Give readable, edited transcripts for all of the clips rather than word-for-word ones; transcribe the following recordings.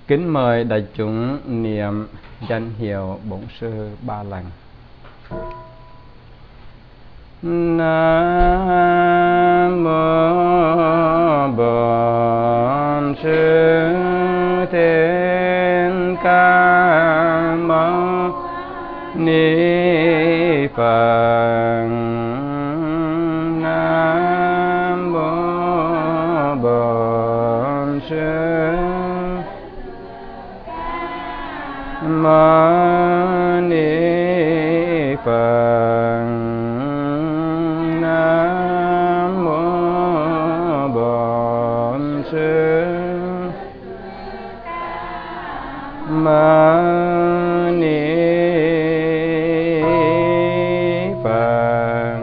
Kính mời đại chúng niệm danh hiệu Bổn Sư 3 lần. Nam mô Bổn Sư Thích Ca Mâu Ni Phật. Nam mô Bổn Sư Ma Ni Phật. Nam mô Bổn Sư Ma Ni Phật.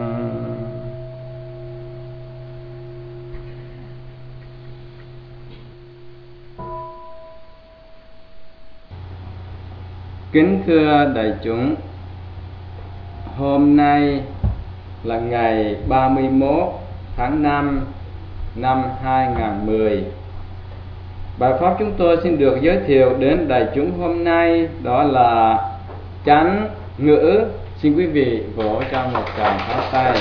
Kính thưa đại chúng, hôm nay là ngày 31 tháng 5 năm 2010. Bài pháp chúng tôi xin được giới thiệu đến đại chúng hôm nay đó là chánh ngữ. Xin quý vị vỗ cho một tràng pháo tay.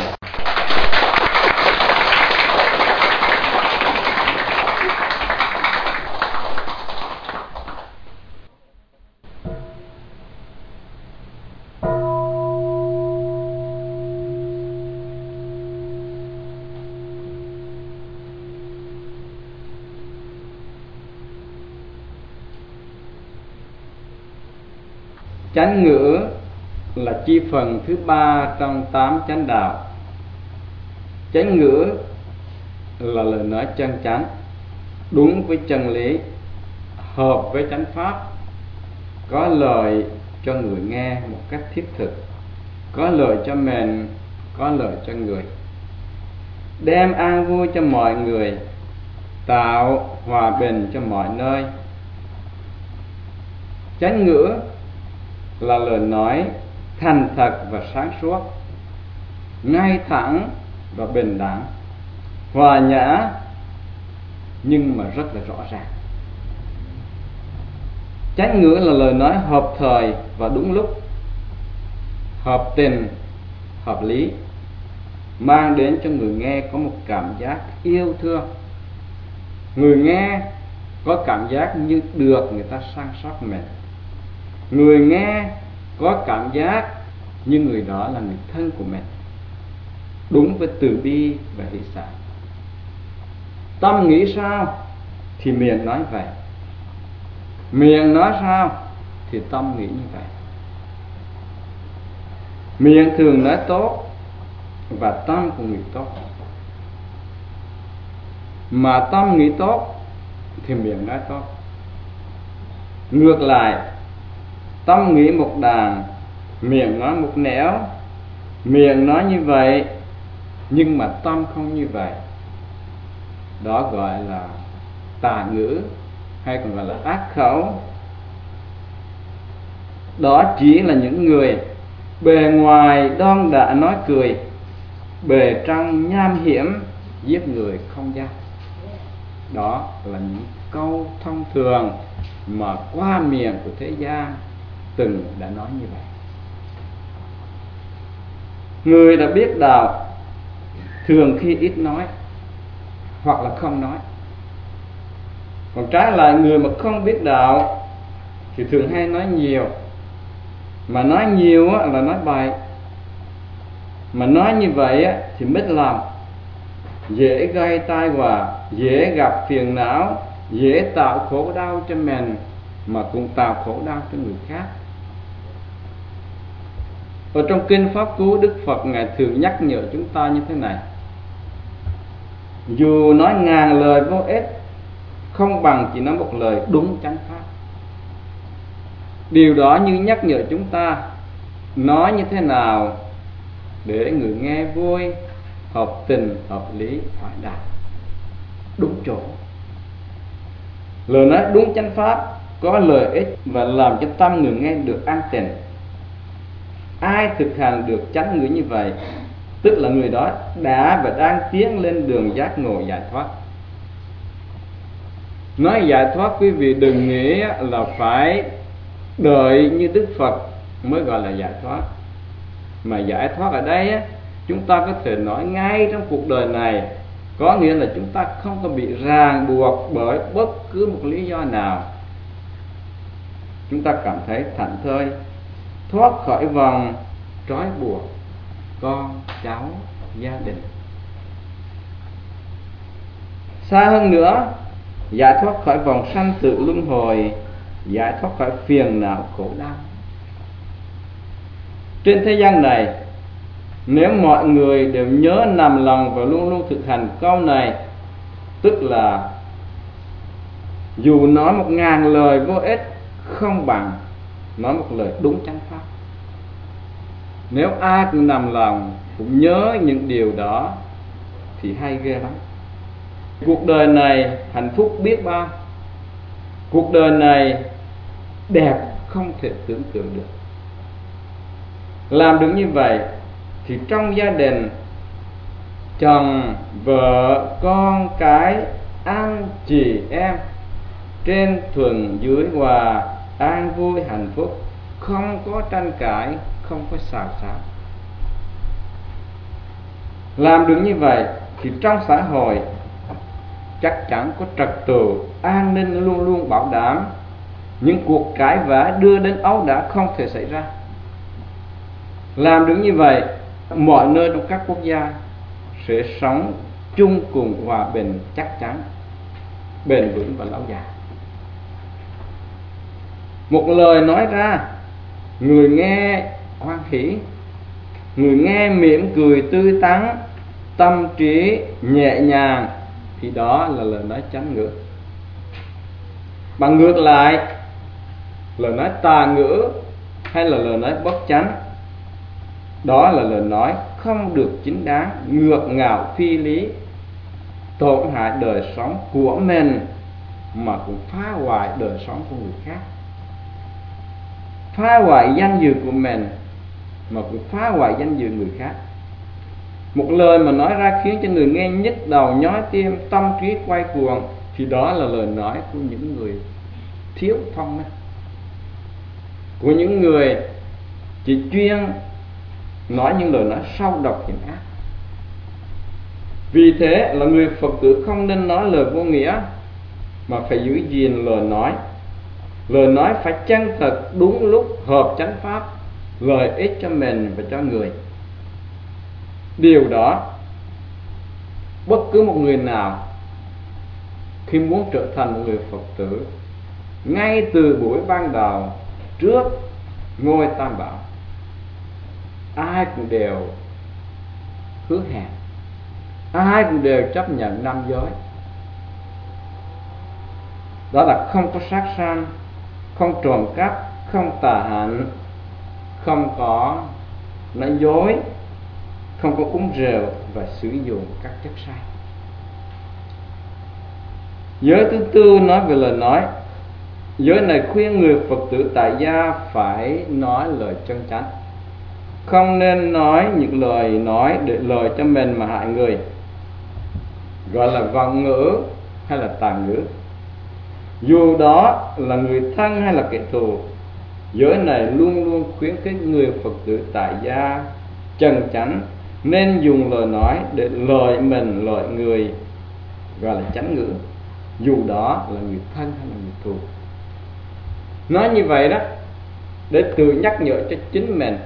Chánh ngữ là chi phần thứ 3 trong 8 chánh đạo. Chánh ngữ là lời nói chân chánh, đúng với chân lý, hợp với chánh pháp, có lợi cho người nghe một cách thiết thực, có lợi cho mình, có lợi cho người, đem an vui cho mọi người, tạo hòa bình cho mọi nơi. Chánh ngữ là lời nói thành thật và sáng suốt, ngay thẳng và bình đẳng, hòa nhã nhưng mà rất là rõ ràng. Chánh ngữ là lời nói hợp thời và đúng lúc, hợp tình, hợp lý, mang đến cho người nghe có một cảm giác yêu thương. Người nghe có cảm giác như được người ta săn sóc mình. Người nghe có cảm giác như người đó là người thân của mình, đúng với từ bi và hỷ xả. Tâm nghĩ sao thì miệng nói vậy, miệng nói sao thì tâm nghĩ như vậy. Miệng thường nói tốt và tâm cũng nghĩ tốt, mà tâm nghĩ tốt thì miệng nói tốt. Ngược lại, tâm nghĩ một đàn, miệng nói một nẻo. Miệng nói như vậy nhưng mà tâm không như vậy, đó gọi là tà ngữ, hay còn gọi là ác khẩu. Đó chỉ là những người bề ngoài đon đả nói cười, bề trong nham hiểm giết người không dám. Đó là những câu thông thường mà qua miệng của thế gian từng đã nói như vậy. Người đã biết đạo thường khi ít nói hoặc là không nói. Còn trái lại, người mà không biết đạo thì thường hay nói nhiều. Mà nói nhiều là nói bậy. Mà nói như vậy thì mất lòng, dễ gây tai họa, dễ gặp phiền não, dễ tạo khổ đau cho mình mà cũng tạo khổ đau cho người khác. Ở trong kinh Pháp Cú, Đức Phật Ngài thường nhắc nhở chúng ta như thế này: dù nói ngàn lời vô ích, không bằng chỉ nói một lời đúng chánh pháp. Điều đó như nhắc nhở chúng ta nói như thế nào để người nghe vui, hợp tình, hợp lý, thoại đạt, đúng chỗ. Lời nói đúng chánh pháp có lợi ích và làm cho tâm người nghe được an tịnh. Ai thực hành được chánh ngữ như vậy, tức là người đó đã và đang tiến lên đường giác ngộ giải thoát. Nói giải thoát quý vị đừng nghĩ là phải đợi như Đức Phật mới gọi là giải thoát. Mà giải thoát ở đây chúng ta có thể nói ngay trong cuộc đời này, có nghĩa là chúng ta không có bị ràng buộc bởi bất cứ một lý do nào. Chúng ta cảm thấy thảnh thơi, thoát khỏi vòng trói buộc con cháu gia đình. Xa hơn nữa, giải thoát khỏi vòng sanh tử luân hồi, giải thoát khỏi phiền não khổ đau. Trên thế gian này, nếu mọi người đều nhớ nằm lòng và luôn luôn thực hành câu này, tức là dù nói 1000 lời vô ích không bằng nói một lời đúng chánh pháp. Nếu ai cũng nằm lòng cũng nhớ những điều đó thì hay ghê lắm. Cuộc đời này hạnh phúc biết bao, cuộc đời này đẹp không thể tưởng tượng được. Làm được như vậy thì trong gia đình, chồng, vợ, con cái, anh, chị, em, trên thuận dưới hòa, an vui hạnh phúc, không có tranh cãi, không có xào xáo. Làm được như vậy thì trong xã hội chắc chắn có trật tự, an ninh luôn luôn bảo đảm, những cuộc cãi vã đưa đến ấu đả không thể xảy ra. Làm được như vậy, mọi nơi trong các quốc gia sẽ sống chung cùng hòa bình chắc chắn, bền vững và lâu dài. Một lời nói ra, người nghe hoan hỷ, người nghe mỉm cười tươi tắn, tâm trí nhẹ nhàng, thì đó là lời nói chánh ngữ. Bằng ngược lại, lời nói tà ngữ hay là lời nói bất chánh, đó là lời nói không được chính đáng, ngược ngạo phi lý, tổn hại đời sống của mình mà cũng phá hoại đời sống của người khác, phá hoại danh dự của mình mà cũng phá hoại danh dự người khác. Một lời mà nói ra khiến cho người nghe nhức đầu nhói tim, tâm trí quay cuồng, thì đó là lời nói của những người thiếu thông minh, của những người chỉ chuyên nói những lời nói sâu độc hiểm ác. Vì thế là người Phật tử không nên nói lời vô nghĩa, mà phải giữ gìn lời nói. Lời nói phải chân thật, đúng lúc, hợp chánh pháp, lợi ích cho mình và cho người. Điều đó bất cứ một người nào khi muốn trở thành một người Phật tử, ngay từ buổi ban đầu trước ngôi Tam Bảo, ai cũng đều hứa hẹn, ai cũng đều chấp nhận 5 giới. Đó là không có sát sanh, không trộm cắp, không tà hạnh, không có nói dối, không có uống rượu và sử dụng các chất say. Giới thứ tư nói về lời nói. Giới này khuyên người Phật tử tại gia phải nói lời chân chánh, không nên nói những lời nói để lợi cho mình mà hại người, gọi là vọng ngữ hay là tà ngữ. Dù đó là người thân hay là kẻ thù, giới này luôn luôn khuyến khích người Phật tử tại gia chân chánh nên dùng lời nói để lợi mình lợi người, gọi là chánh ngữ, dù đó là người thân hay là người thù. Nói như vậy đó để tự nhắc nhở cho chính mình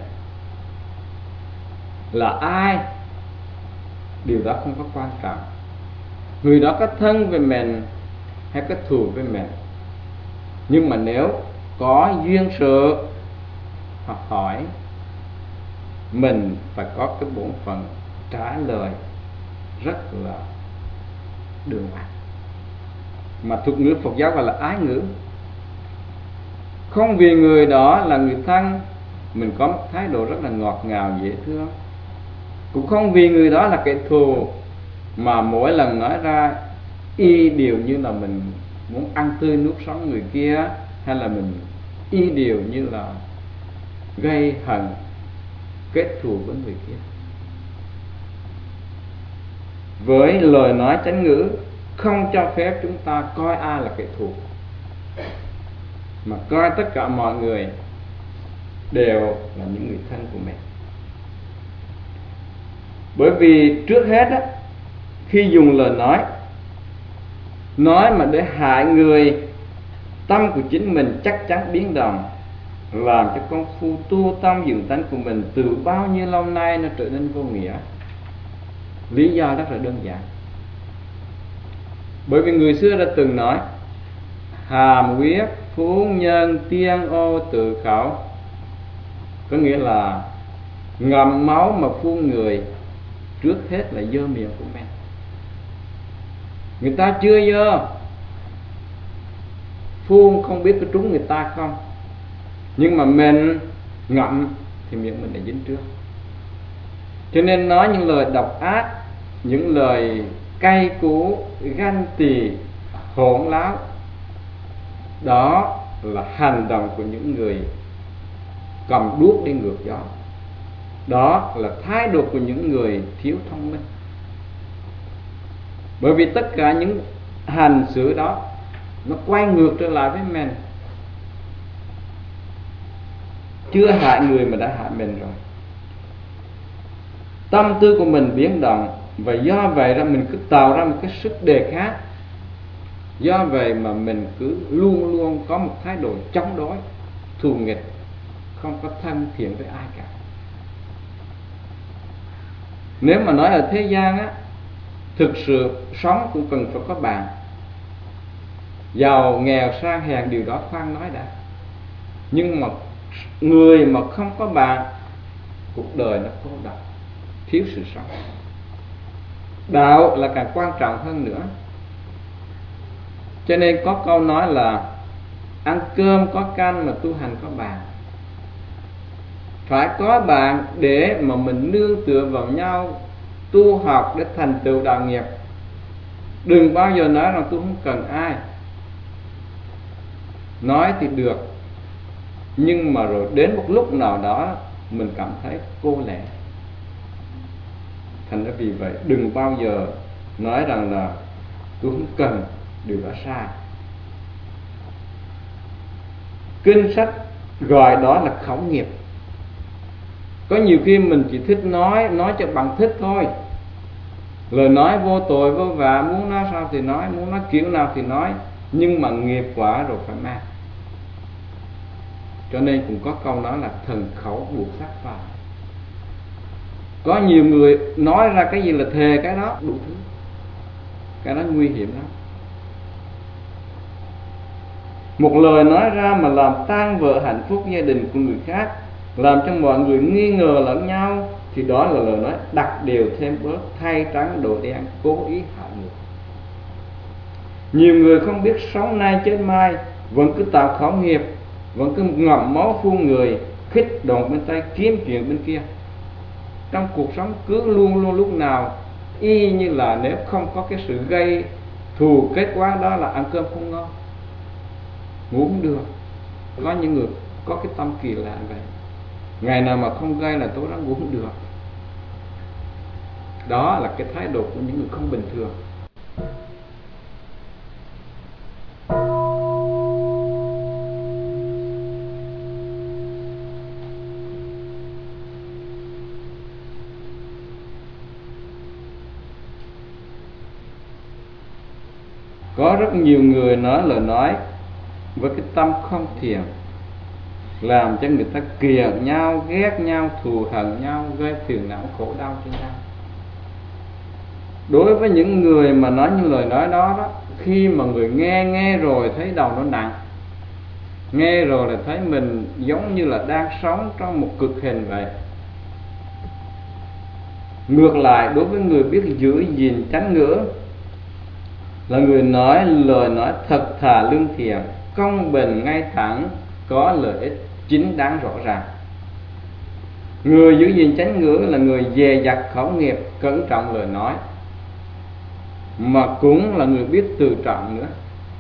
là ai, điều đó không có quan trọng. Người đó có thân với mình hay có thù với mình, nhưng mà nếu có duyên sự hoặc hỏi, mình phải có cái bổn phận trả lời rất là đường hoàng, mà thuật ngữ Phật giáo gọi là ái ngữ. Không vì người đó là người thân mình có một thái độ rất là ngọt ngào dễ thương, cũng không vì người đó là kẻ thù mà mỗi lần nói ra y điều như là mình muốn ăn tươi nuốt sống người kia, hay là mình y điều như là gây hận kết thù với người kia. Với lời nói chánh ngữ không cho phép chúng ta coi ai là kẻ thù, mà coi tất cả mọi người đều là những người thân của mình. Bởi vì trước hết á, khi dùng lời nói mà để hại người, tâm của chính mình chắc chắn biến động, làm cho công phu tu tâm dưỡng tánh của mình từ bao nhiêu lâu nay nó trở nên vô nghĩa. Lý do rất là đơn giản. Bởi vì người xưa đã từng nói: hàm huyết phú nhân tiên ô tự khẩu, có nghĩa là ngậm máu mà phun người, trước hết là dơ miệng của mình. Người ta chưa dơ, phun không biết có trúng người ta không, nhưng mà mình ngậm thì miệng mình đã dính trước. Cho nên nói những lời độc ác, những lời cay cú, ganh tị, hỗn láo, đó là hành động của những người cầm đuốc đi ngược gió. Đó là thái độ của những người thiếu thông minh. Bởi vì tất cả những hành xử đó nó quay ngược trở lại với mình. Chưa hại người mà đã hại mình rồi. Tâm tư của mình biến động, và do vậy ra mình cứ tạo ra một cái sức đề kháng. Do vậy mà mình cứ luôn luôn có một thái độ chống đối, thù nghịch, không có thân thiện với ai cả. Nếu mà nói ở thế gian á, thực sự sống cũng cần phải có bạn. Giàu nghèo sang hèn điều đó khoan nói đã. Nhưng mà người mà không có bạn, cuộc đời nó cô độc, thiếu sự sống. Đạo là càng quan trọng hơn nữa. Cho nên có câu nói là ăn cơm có canh mà tu hành có bạn. Phải có bạn để mà mình nương tựa vào nhau, tu học để thành tựu đạo nghiệp. Đừng bao giờ nói rằng tôi không cần ai. Nói thì được, nhưng mà rồi đến một lúc nào đó mình cảm thấy cô lẻ. Thành ra vì vậy đừng bao giờ nói rằng là tôi không cần, điều đó sai. Kinh sách gọi đó là khẩu nghiệp. Có nhiều khi mình chỉ thích nói cho bằng thích thôi. Lời nói vô tội vô vạ, muốn nói sao thì nói, muốn nói kiểu nào thì nói, nhưng mà nghiệp quả rồi phải mang. Cho nên cũng có câu nói là thần khẩu buộc sát phạt. Có nhiều người nói ra cái gì là thề cái đó, đủ thứ. Cái đó nguy hiểm lắm. Một lời nói ra mà làm tan vỡ hạnh phúc gia đình của người khác, làm cho mọi người nghi ngờ lẫn nhau, thì đó là lời nói đặt đều thêm bớt, thay trắng đổi đen, cố ý hại người. Nhiều người không biết sống nay chết mai, vẫn cứ tạo khẩu nghiệp, vẫn cứ ngậm máu phun người, khích động bên tay kiếm chuyện bên kia. Trong cuộc sống cứ luôn luôn lúc nào y như là nếu không có cái sự gây thù kết quả đó là ăn cơm không ngon, ngủ không được. Có những người có cái tâm kỳ lạ vậy, ngày nào mà không gây là tối đó ngủ không được. Đó là cái thái độ của những người không bình thường. Có rất nhiều người nói lời nói với cái tâm không thiện, làm cho người ta kiện nhau, ghét nhau, thù hận nhau, gây phiền não khổ đau cho nhau. Đối với những người mà nói những lời nói đó, khi mà người nghe rồi thấy đầu nó nặng, nghe rồi là thấy mình giống như là đang sống trong một cực hình vậy. Ngược lại, đối với người biết giữ gìn chánh ngữ, là người nói lời nói thật thà lương thiện, công bình ngay thẳng, có lợi ích chính đáng rõ ràng. Người giữ gìn chánh ngữ là người dè dặt khẩu nghiệp, cẩn trọng lời nói, mà cũng là người biết tự trọng nữa.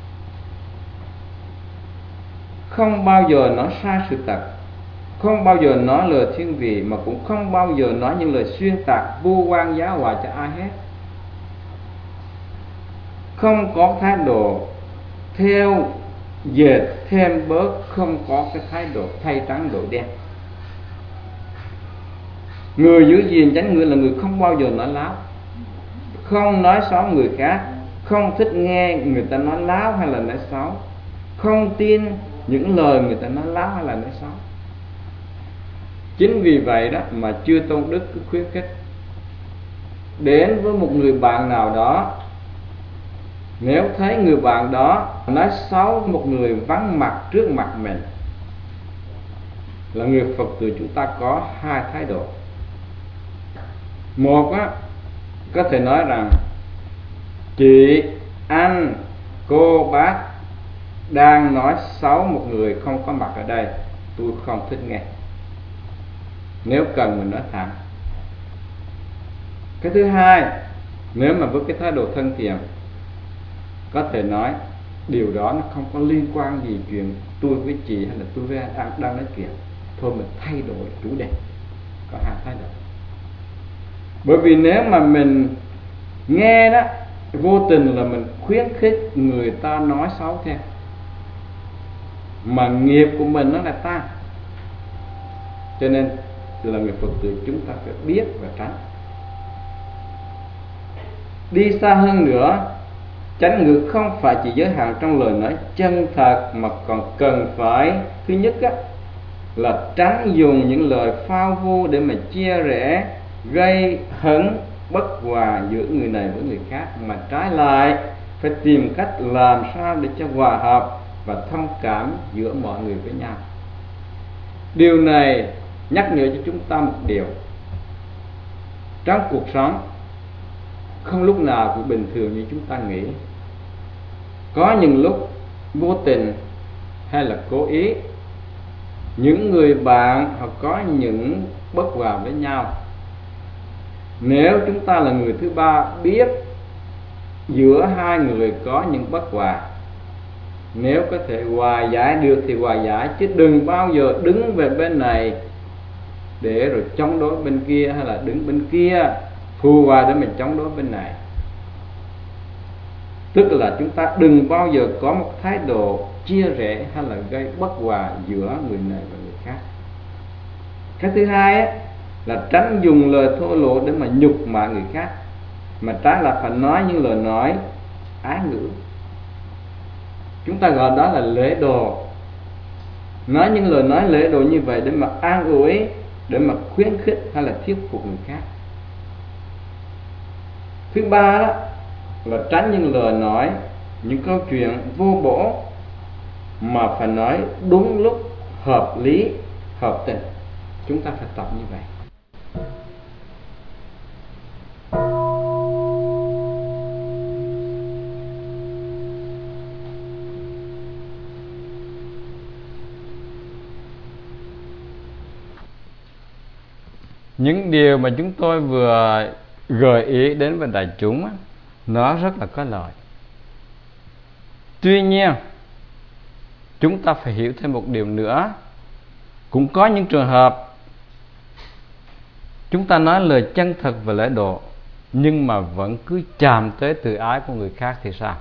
Không bao giờ nói sai sự thật, không bao giờ nói lời thiên vị, mà cũng không bao giờ nói những lời xuyên tạc vu oan giá họa cho ai hết. không có thái độ theo dệt thêm bớt, không có cái thái độ thay trắng đổi đen. Người giữ gìn chánh ngữ là người không bao giờ nói láo, không nói xấu người khác, không thích nghe người ta nói láo hay là nói xấu, không tin những lời người ta nói láo hay là nói xấu. Chính vì vậy đó mà chư Tôn Đức cứ khuyến khích đến với một người bạn nào đó, nếu thấy người bạn đó nói xấu một người vắng mặt trước mặt mình, là người Phật tử chúng ta có hai thái độ. Một á, có thể nói rằng chị, anh, cô, bác đang nói xấu một người không có mặt ở đây, tôi không thích nghe. Nếu cần mình nói thẳng. Cái thứ hai, nếu mà với cái thái độ thân thiện, có thể nói điều đó nó không có liên quan gì chuyện tôi với chị hay là tôi với anh đang nói chuyện, thôi mình thay đổi chủ đề. Có hai thái độ. Bởi vì nếu mà mình nghe đó, vô tình là mình khuyến khích người ta nói xấu theo, mà nghiệp của mình nó là ta. Cho nên là người Phật tử chúng ta phải biết và tránh. Đi xa hơn nữa, chánh ngữ không phải chỉ giới hạn trong lời nói chân thật, mà còn cần phải, thứ nhất á, là tránh dùng những lời phao vu để mà chia rẽ, gây hấn bất hòa giữa người này với người khác, mà trái lại phải tìm cách làm sao để cho hòa hợp và thông cảm giữa mọi người với nhau. Điều này nhắc nhở cho chúng ta một điều: trong cuộc sống không lúc nào cũng bình thường như chúng ta nghĩ. Có những lúc vô tình hay là cố ý, những người bạn họ có những bất hòa với nhau. Nếu chúng ta là người thứ ba biết giữa hai người có những bất hòa, nếu có thể hòa giải được thì hòa giải, chứ đừng bao giờ đứng về bên này để rồi chống đối bên kia, hay là đứng bên kia phù hòa để mình chống đối bên này. Tức là chúng ta đừng bao giờ có một thái độ chia rẽ hay là gây bất hòa giữa người này và người khác. Cái thứ hai á, là tránh dùng lời thô lỗ để mà nhục mạ người khác, mà trái là phải nói những lời nói ái ngữ. Chúng ta gọi đó là lễ độ. Nói những lời nói lễ độ như vậy để mà an ủi, để mà khuyến khích hay là thuyết phục người khác. Thứ ba đó là tránh những lời nói, những câu chuyện vô bổ, mà phải nói đúng lúc, hợp lý, hợp tình. Chúng ta phải tập như vậy. Những điều mà chúng tôi vừa gợi ý đến với đại chúng nó rất là có lợi. Tuy nhiên, chúng ta phải hiểu thêm một điều nữa. Cũng có những trường hợp chúng ta nói lời chân thật và lễ độ, nhưng mà vẫn cứ chạm tới tự ái của người khác thì sao?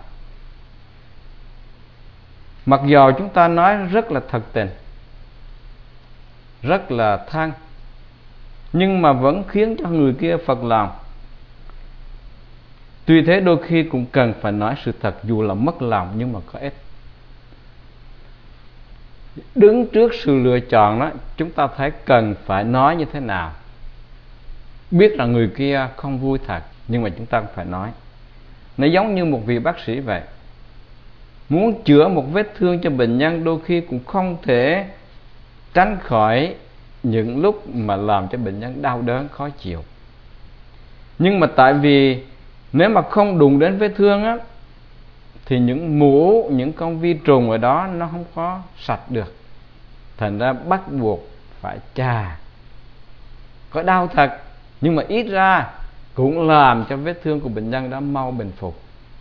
Mặc dù chúng ta nói rất là thật tình, rất là thân, nhưng mà vẫn khiến cho người kia phật lòng. Tuy thế đôi khi cũng cần phải nói sự thật, dù là mất lòng nhưng mà có ích. Đứng trước sự lựa chọn đó, chúng ta thấy cần phải nói như thế nào. Biết rằng người kia không vui thật, nhưng mà chúng ta phải nói. Nó giống như một vị bác sĩ vậy. Muốn chữa một vết thương cho bệnh nhân, đôi khi cũng không thể tránh khỏi những lúc mà làm cho bệnh nhân đau đớn, khó chịu. Nhưng mà tại vì nếu mà không đụng đến vết thương á, thì những mủ, những con vi trùng ở đó nó không có sạch được. Thành ra bắt buộc phải chà. Có đau thật, nhưng mà ít ra cũng làm cho vết thương của bệnh nhân đó mau bình phục.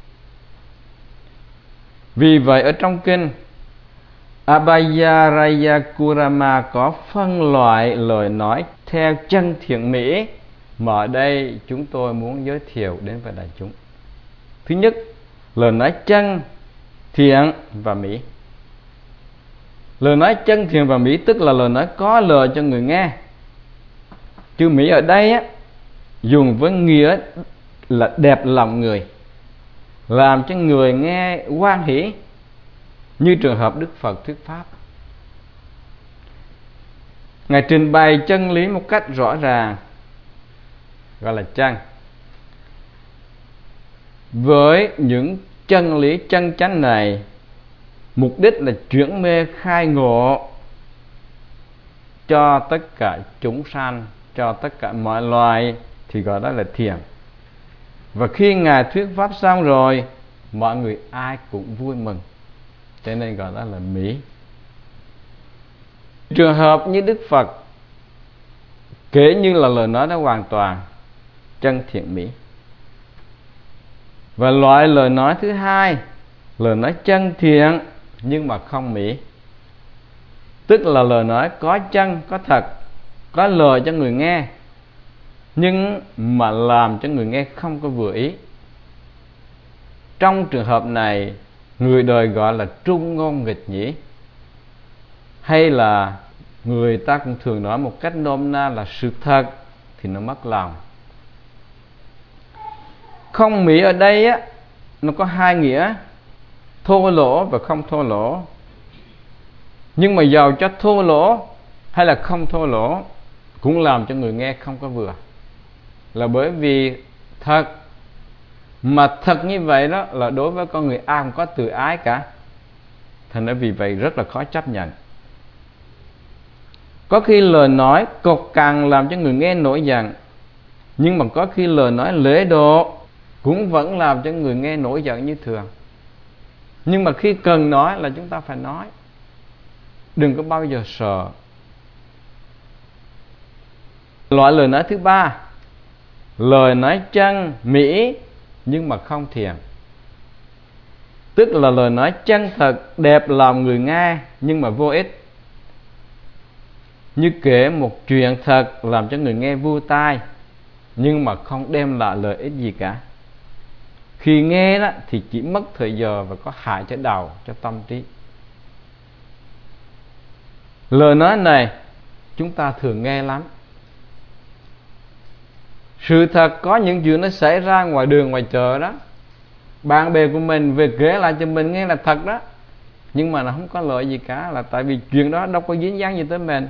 Vì vậy ở trong kinh Abhayaraya Kurama có phân loại lời nói theo chân thiện mỹ mà ở đây chúng tôi muốn giới thiệu đến với đại chúng. Thứ nhất lời nói chân, thiện và mỹ. Lời nói chân, thiện và mỹ tức là lời nói có lợi cho người nghe. Chữ mỹ ở đây á, dùng với nghĩa là đẹp lòng người, làm cho người nghe hoan hỷ, như trường hợp Đức Phật thuyết pháp. Ngài trình bày chân lý một cách rõ ràng, gọi là chân. Với những chân lý chân chánh này, mục đích là chuyển mê khai ngộ cho tất cả chúng sanh, cho tất cả mọi loài, thì gọi đó là thiền. Và khi Ngài thuyết pháp xong rồi, mọi người ai cũng vui mừng, cho nên gọi đó là mỹ. Trường hợp như Đức Phật kể như là lời nói đó hoàn toàn chân thiện mỹ. Và loại lời nói thứ hai, lời nói chân thiện nhưng mà không mỹ, tức là lời nói có chân, có thật, có lợi cho người nghe, nhưng mà làm cho người nghe không có vừa ý. Trong trường hợp này, người đời gọi là trung ngôn nghịch nhĩ, hay là người ta cũng thường nói một cách nôm na là sự thật thì nó mất lòng. Không mỹ ở đây á, nó có hai nghĩa, thô lỗ và không thô lỗ. Nhưng mà giàu cho thô lỗ hay là không thô lỗ cũng làm cho người nghe không có vừa, là bởi vì thật. Mà thật như vậy đó là đối với con người ai không có tự ái cả, thành ra vì vậy rất là khó chấp nhận. Có khi lời nói cộc cằn làm cho người nghe nổi giận, nhưng mà có khi lời nói lễ độ cũng vẫn làm cho người nghe nổi giận như thường. Nhưng mà khi cần nói là chúng ta phải nói, đừng có bao giờ sợ. Loại lời nói thứ ba, lời nói chân mỹ nhưng mà không thiện, tức là lời nói chân thật, đẹp lòng người nghe nhưng mà vô ích, như kể một chuyện thật làm cho người nghe vui tai nhưng mà không đem lại lợi ích gì cả. Khi nghe đó thì chỉ mất thời giờ và có hại cho đầu, cho tâm trí. Lời nói này chúng ta thường nghe lắm. Sự thật có những chuyện nó xảy ra ngoài đường ngoài chợ đó, bạn bè của mình về kể lại cho mình nghe là thật đó, nhưng mà nó không có lợi gì cả, là tại vì chuyện đó đâu có dính dáng gì tới mình.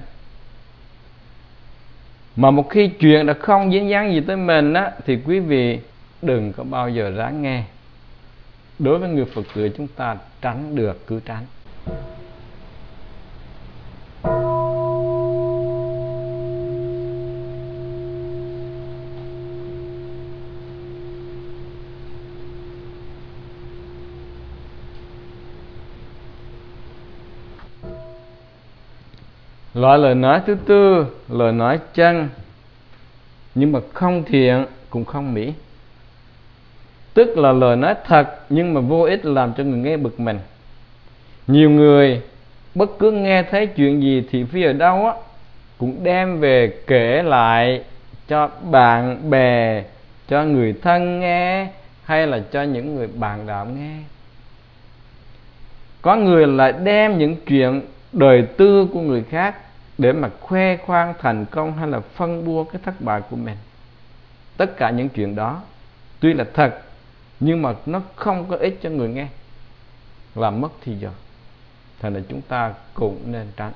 Mà một khi chuyện đã không dính dáng gì tới mình á, thì quý vị đừng có bao giờ ráng nghe. Đối với người Phật tử chúng ta tránh được cứ tránh. Loại lời nói thứ tư, lời nói chân nhưng mà không thiện cũng không mỹ, tức là lời nói thật nhưng mà vô ích, làm cho người nghe bực mình. Nhiều người bất cứ nghe thấy chuyện gì thì phía ở đâu á cũng đem về kể lại cho bạn bè, cho người thân nghe, hay là cho những người bạn đạo nghe. Có người lại đem những chuyện đời tư của người khác để mà khoe khoang thành công hay là phân bua cái thất bại của mình. Tất cả những chuyện đó tuy là thật nhưng mà nó không có ích cho người nghe, làm mất thì giờ. Thành ra chúng ta cũng nên tránh.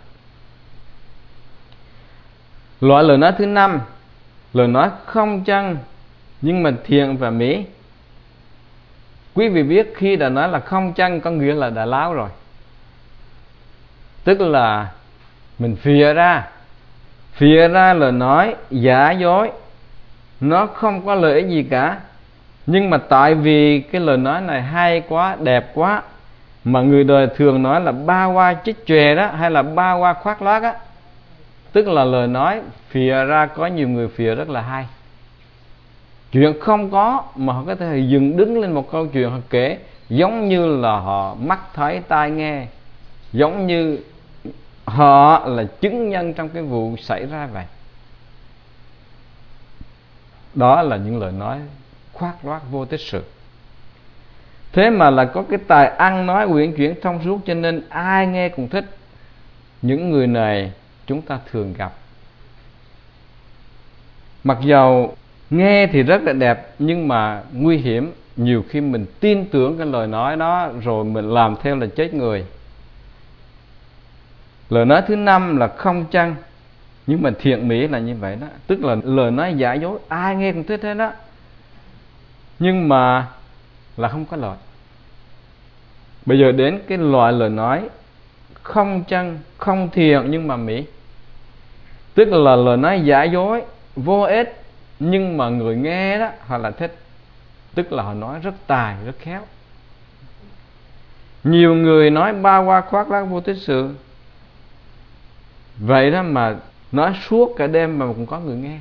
Loại lời nói thứ năm, lời nói không chân nhưng mà thiện và mỹ. Quý vị biết khi đã nói là không chân có nghĩa là đã láo rồi, tức là mình phìa ra lời nói giả dối, nó không có lợi ích gì cả. Nhưng mà tại vì cái lời nói này hay quá, đẹp quá, mà người đời thường nói là ba hoa chích chòe đó, hay là ba hoa khoác lác á, tức là lời nói phìa ra, có nhiều người phìa rất là hay. Chuyện không có mà họ có thể dừng đứng lên một câu chuyện họ kể, giống như là họ mắt thấy tai nghe, giống như họ là chứng nhân trong cái vụ xảy ra vậy. Đó là những lời nói khoác lác vô tích sự. Thế mà là có cái tài ăn nói uyển chuyển thông suốt, cho nên ai nghe cũng thích. Những người này chúng ta thường gặp. Mặc dầu nghe thì rất là đẹp, nhưng mà nguy hiểm. Nhiều khi mình tin tưởng cái lời nói đó rồi mình làm theo là chết người. Lời nói thứ 5 là không chăng, nhưng mà thiện mỹ là như vậy đó. Tức là lời nói giả dối, ai nghe cũng thích hết đó, nhưng mà là không có lợi. Bây giờ đến cái loại lời nói không chăng, không thiện nhưng mà mỹ. Tức là lời nói giả dối, vô ích, nhưng mà người nghe đó họ là thích. Tức là họ nói rất tài, rất khéo. Nhiều người nói ba qua khoác lác vô tích sự, vậy đó mà nói suốt cả đêm mà cũng có người nghe.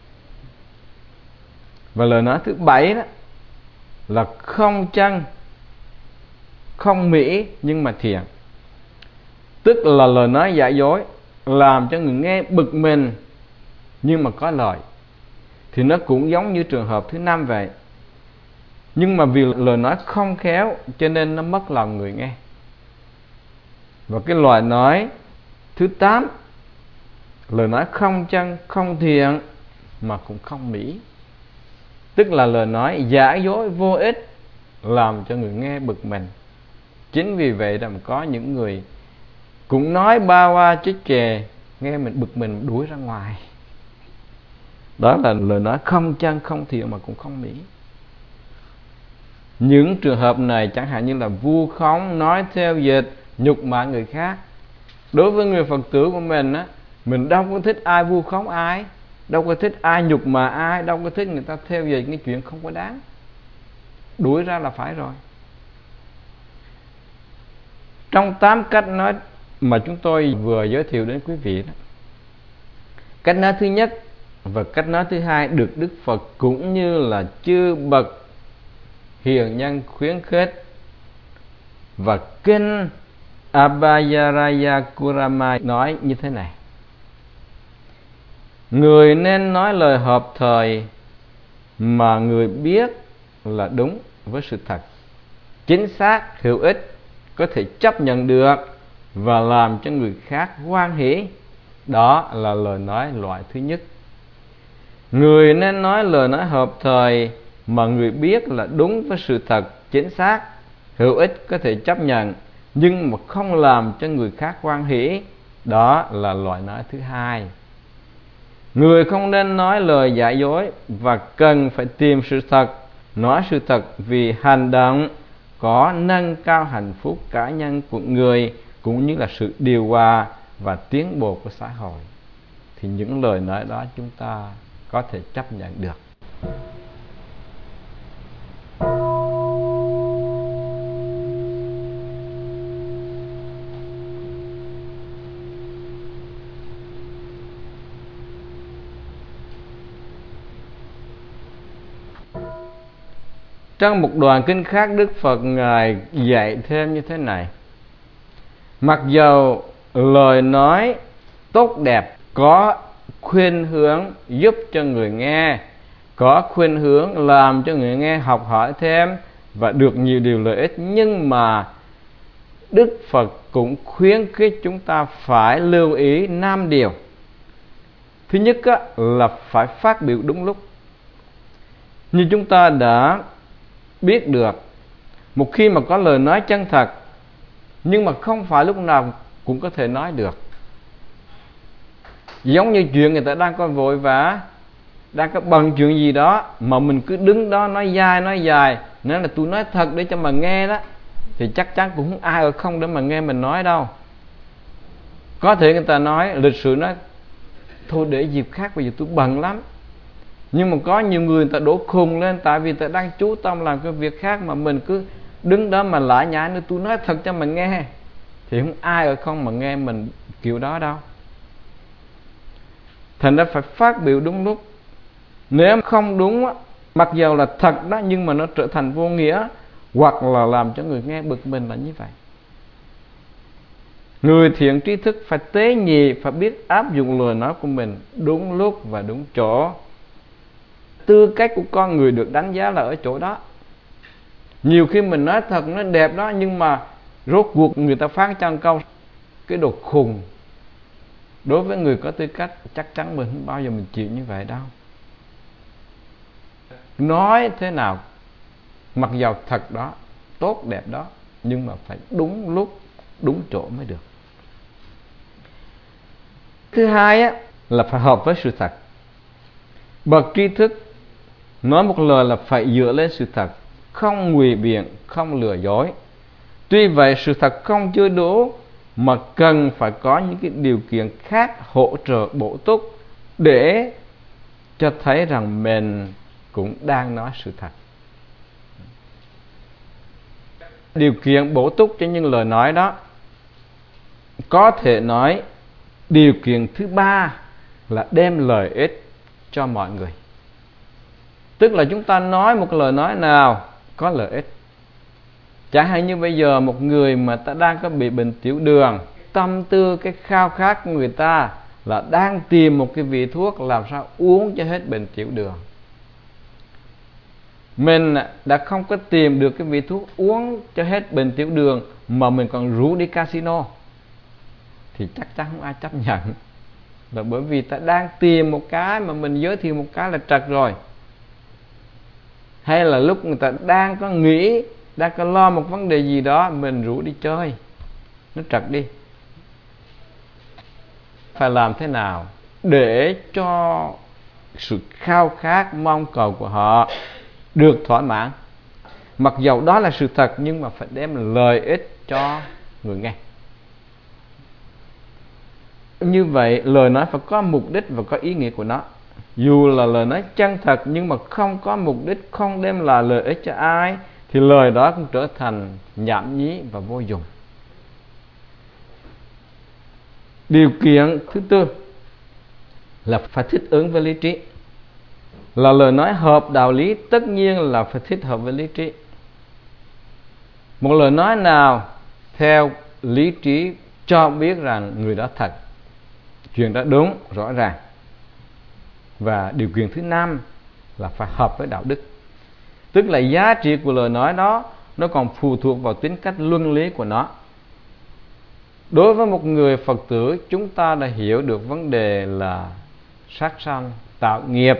Và lời nói thứ 7 đó là không chăng, không mỹ nhưng mà thiện. Tức là lời nói giả dối, làm cho người nghe bực mình nhưng mà có lợi. Thì nó cũng giống như trường hợp thứ 5 vậy. Nhưng mà vì lời nói không khéo cho nên nó mất lòng người nghe. Và cái loại nói thứ 8, lời nói không chăng, không thiện mà cũng không mỹ. Tức là lời nói giả dối vô ích, làm cho người nghe bực mình. Chính vì vậy mà có những người cũng nói ba qua chích chè, nghe mình bực mình đuổi ra ngoài. Đó là lời nói không chăng, không thiện mà cũng không mỹ. Những trường hợp này chẳng hạn như là vu khống, nói theo dịch, nhục mạ người khác. Đối với người Phật tử của mình á, mình đâu có thích ai vu khống ai, đâu có thích ai nhục mạ ai, đâu có thích người ta theo dệt cái chuyện không có đáng. Đuổi ra là phải rồi. Trong 8 cách nói mà chúng tôi vừa giới thiệu đến quý vị đó, cách nói thứ nhất và cách nói thứ 2 được Đức Phật cũng như là chư bậc hiền nhân khuyến khích. Và kinh Abhayaraya Kurama nói như thế này: người nên nói lời hợp thời mà người biết là đúng với sự thật, chính xác, hữu ích, có thể chấp nhận được và làm cho người khác hoan hỷ. Đó là lời nói loại thứ nhất. Người nên nói lời nói hợp thời mà người biết là đúng với sự thật, chính xác, hữu ích, có thể chấp nhận, nhưng mà không làm cho người khác hoan hỷ. Đó là loại nói thứ 2. Người không nên nói lời giả dối và cần phải tìm sự thật, nói sự thật, vì hành động có nâng cao hạnh phúc cá nhân của người cũng như là sự điều hòa và tiến bộ của xã hội. Thì những lời nói đó chúng ta có thể chấp nhận được. Trong một đoạn kinh khác, Đức Phật Ngài dạy thêm như thế này: mặc dầu lời nói tốt đẹp, có khuynh hướng giúp cho người nghe, có khuynh hướng làm cho người nghe học hỏi thêm và được nhiều điều lợi ích, nhưng mà Đức Phật cũng khuyến khích chúng ta phải lưu ý 5 điều. Thứ nhất là phải phát biểu đúng lúc. Như chúng ta đã biết được, một khi mà có lời nói chân thật, nhưng mà không phải lúc nào cũng có thể nói được. Giống như chuyện người ta đang có vội vã, đang có bận chuyện gì đó, mà mình cứ đứng đó nói dài, nên là tôi nói thật để cho mà nghe đó, thì chắc chắn cũng không ai ở không để mà nghe mình nói đâu. Có thể người ta nói lịch sự, nói thôi để dịp khác, bây giờ tôi bận lắm. Nhưng mà có nhiều người ta đổ khùng lên, tại vì ta đang chú tâm làm cái việc khác mà mình cứ đứng đó mà lải nhải nữa, tôi nói thật cho mà nghe, thì không ai ở không mà nghe mình kiểu đó đâu. Thành ra phải phát biểu đúng lúc. Nếu không đúng mặc dầu là thật đó, nhưng mà nó trở thành vô nghĩa, hoặc là làm cho người nghe bực mình là như vậy. Người thiện tri thức phải tế nhị, phải biết áp dụng lời nói của mình đúng lúc và đúng chỗ. Tư cách của con người được đánh giá là ở chỗ đó. Nhiều khi mình nói thật nó đẹp đó, nhưng mà rốt cuộc người ta phán cho một câu cái đồ khùng. Đối với người có tư cách, chắc chắn mình không bao giờ mình chịu như vậy đâu. Nói thế nào, mặc dầu thật đó, tốt đẹp đó, nhưng mà phải đúng lúc, đúng chỗ mới được. Thứ hai á, là phải hợp với sự thật. Bậc tri thức nói một lời là phải dựa lên sự thật, không ngụy biện, không lừa dối. Tuy vậy sự thật không chưa đủ, mà cần phải có những cái điều kiện khác hỗ trợ bổ túc để cho thấy rằng mình cũng đang nói sự thật. Điều kiện bổ túc cho những lời nói đó, có thể nói điều kiện thứ ba là đem lợi ích cho mọi người. Tức là chúng ta nói một lời nói nào có lợi ích. Chẳng hạn như bây giờ một người mà ta đang có bị bệnh tiểu đường, tâm tư, cái khao khát của người ta là đang tìm một cái vị thuốc làm sao uống cho hết bệnh tiểu đường. Mình đã không có tìm được cái vị thuốc uống cho hết bệnh tiểu đường mà mình còn rủ đi casino, thì chắc chắn không ai chấp nhận. Là bởi vì ta đang tìm một cái mà mình giới thiệu một cái là trật rồi. Hay là lúc người ta đang có nghĩ, đang có lo một vấn đề gì đó, mình rủ đi chơi, nó trật đi. Phải làm thế nào để cho sự khao khát mong cầu của họ được thỏa mãn, mặc dầu đó là sự thật, nhưng mà phải đem lợi ích cho người nghe. Như vậy lời nói phải có mục đích và có ý nghĩa của nó. Dù là lời nói chân thật nhưng mà không có mục đích, không đem lại lợi ích cho ai, thì lời đó cũng trở thành nhảm nhí và vô dụng. Điều kiện thứ tư là phải thích ứng với lý trí. Là lời nói hợp đạo lý, tất nhiên là phải thích hợp với lý trí. Một lời nói nào theo lý trí cho biết rằng người đó thật, chuyện đó đúng, rõ ràng. Và điều kiện thứ năm là phải hợp với đạo đức. Tức là giá trị của lời nói đó nó còn phụ thuộc vào tính cách luân lý của nó. Đối với một người Phật tử, chúng ta đã hiểu được vấn đề là sát sanh, tạo nghiệp.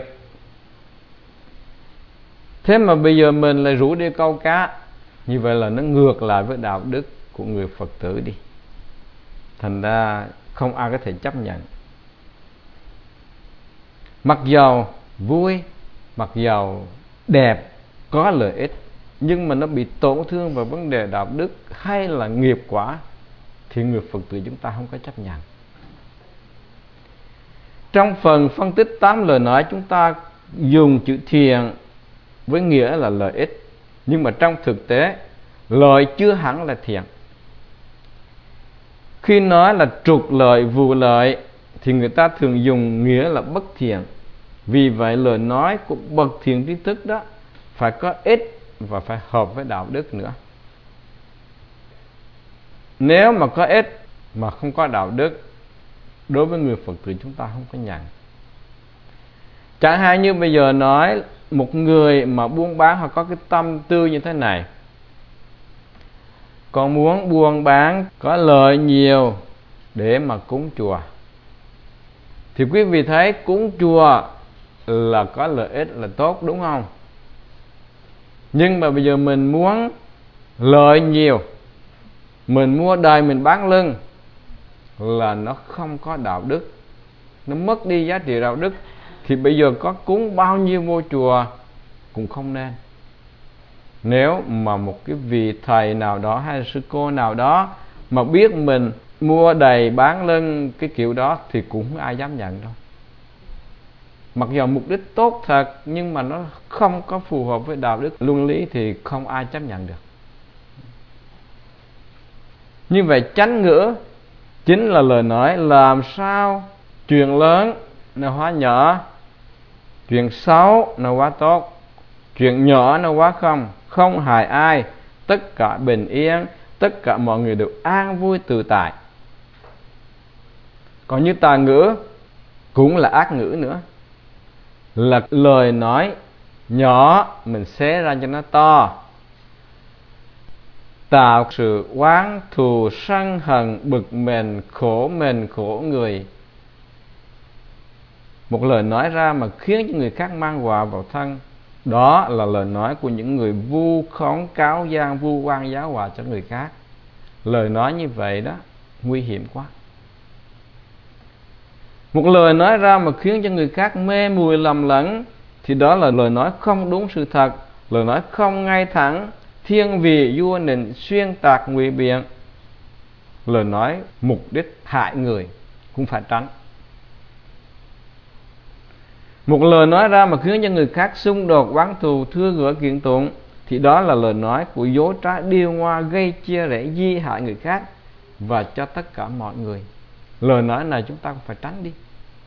Thế mà bây giờ mình lại rủ đi câu cá, như vậy là nó ngược lại với đạo đức của người Phật tử đi. Thành ra không ai có thể chấp nhận. Mặc dầu vui, mặc dầu đẹp, có lợi ích, nhưng mà nó bị tổn thương vào vấn đề đạo đức hay là nghiệp quả, thì người Phật tử chúng ta không có chấp nhận. Trong phần phân tích 8 lời nói, chúng ta dùng chữ thiện với nghĩa là lợi ích, nhưng mà trong thực tế lợi chưa hẳn là thiện. Khi nói là trục lợi, vụ lợi thì người ta thường dùng nghĩa là bất thiện. Vì vậy lời nói của bậc thiện tri thức đó phải có ích và phải hợp với đạo đức nữa. Nếu mà có ích mà không có đạo đức, đối với người Phật tử chúng ta không có nhận. Chẳng hạn như bây giờ nói một người mà buôn bán hoặc có cái tâm tư như thế này: con muốn buôn bán có lợi nhiều để mà cúng chùa. Thì quý vị thấy cúng chùa là có lợi ích, là tốt, đúng không? Nhưng mà bây giờ mình muốn lợi nhiều, mình mua đời mình bán lưng, là nó không có đạo đức, nó mất đi giá trị đạo đức. Thì bây giờ có cúng bao nhiêu vô chùa cũng không nên. Nếu mà một cái vị thầy nào đó hay là sư cô nào đó mà biết mình mua đầy bán lưng cái kiểu đó thì cũng không ai dám nhận đâu. Mặc dù mục đích tốt thật, nhưng mà nó không có phù hợp với đạo đức luân lý thì không ai chấp nhận được. Như vậy chánh ngữ chính là lời nói làm sao chuyện lớn nó hóa nhỏ, chuyện xấu nó hóa tốt, chuyện nhỏ nó hóa không hại ai, tất cả bình yên, tất cả mọi người đều an vui tự tại. Còn như tà ngữ cũng là ác ngữ nữa, là lời nói nhỏ mình xé ra cho nó to, tạo sự oán thù sân hận bực mình khổ người. Một lời nói ra mà khiến cho người khác mang họa vào thân, đó là lời nói của những người vu khống cáo gian, vu oan giáo họa cho người khác. Lời nói như vậy đó nguy hiểm quá. Một lời nói ra mà khiến cho người khác mê muội lầm lẫn thì đó là lời nói không đúng sự thật, lời nói không ngay thẳng, thiên vị vua nịnh, xuyên tạc ngụy biện. Lời nói mục đích hại người cũng phải tránh. Một lời nói ra mà khiến cho người khác xung đột, oán thù, thưa gỡ kiện tụng thì đó là lời nói của dối trá điêu ngoa, gây chia rẽ, di hại người khác và cho tất cả mọi người. Lời nói này chúng ta cũng phải tránh đi.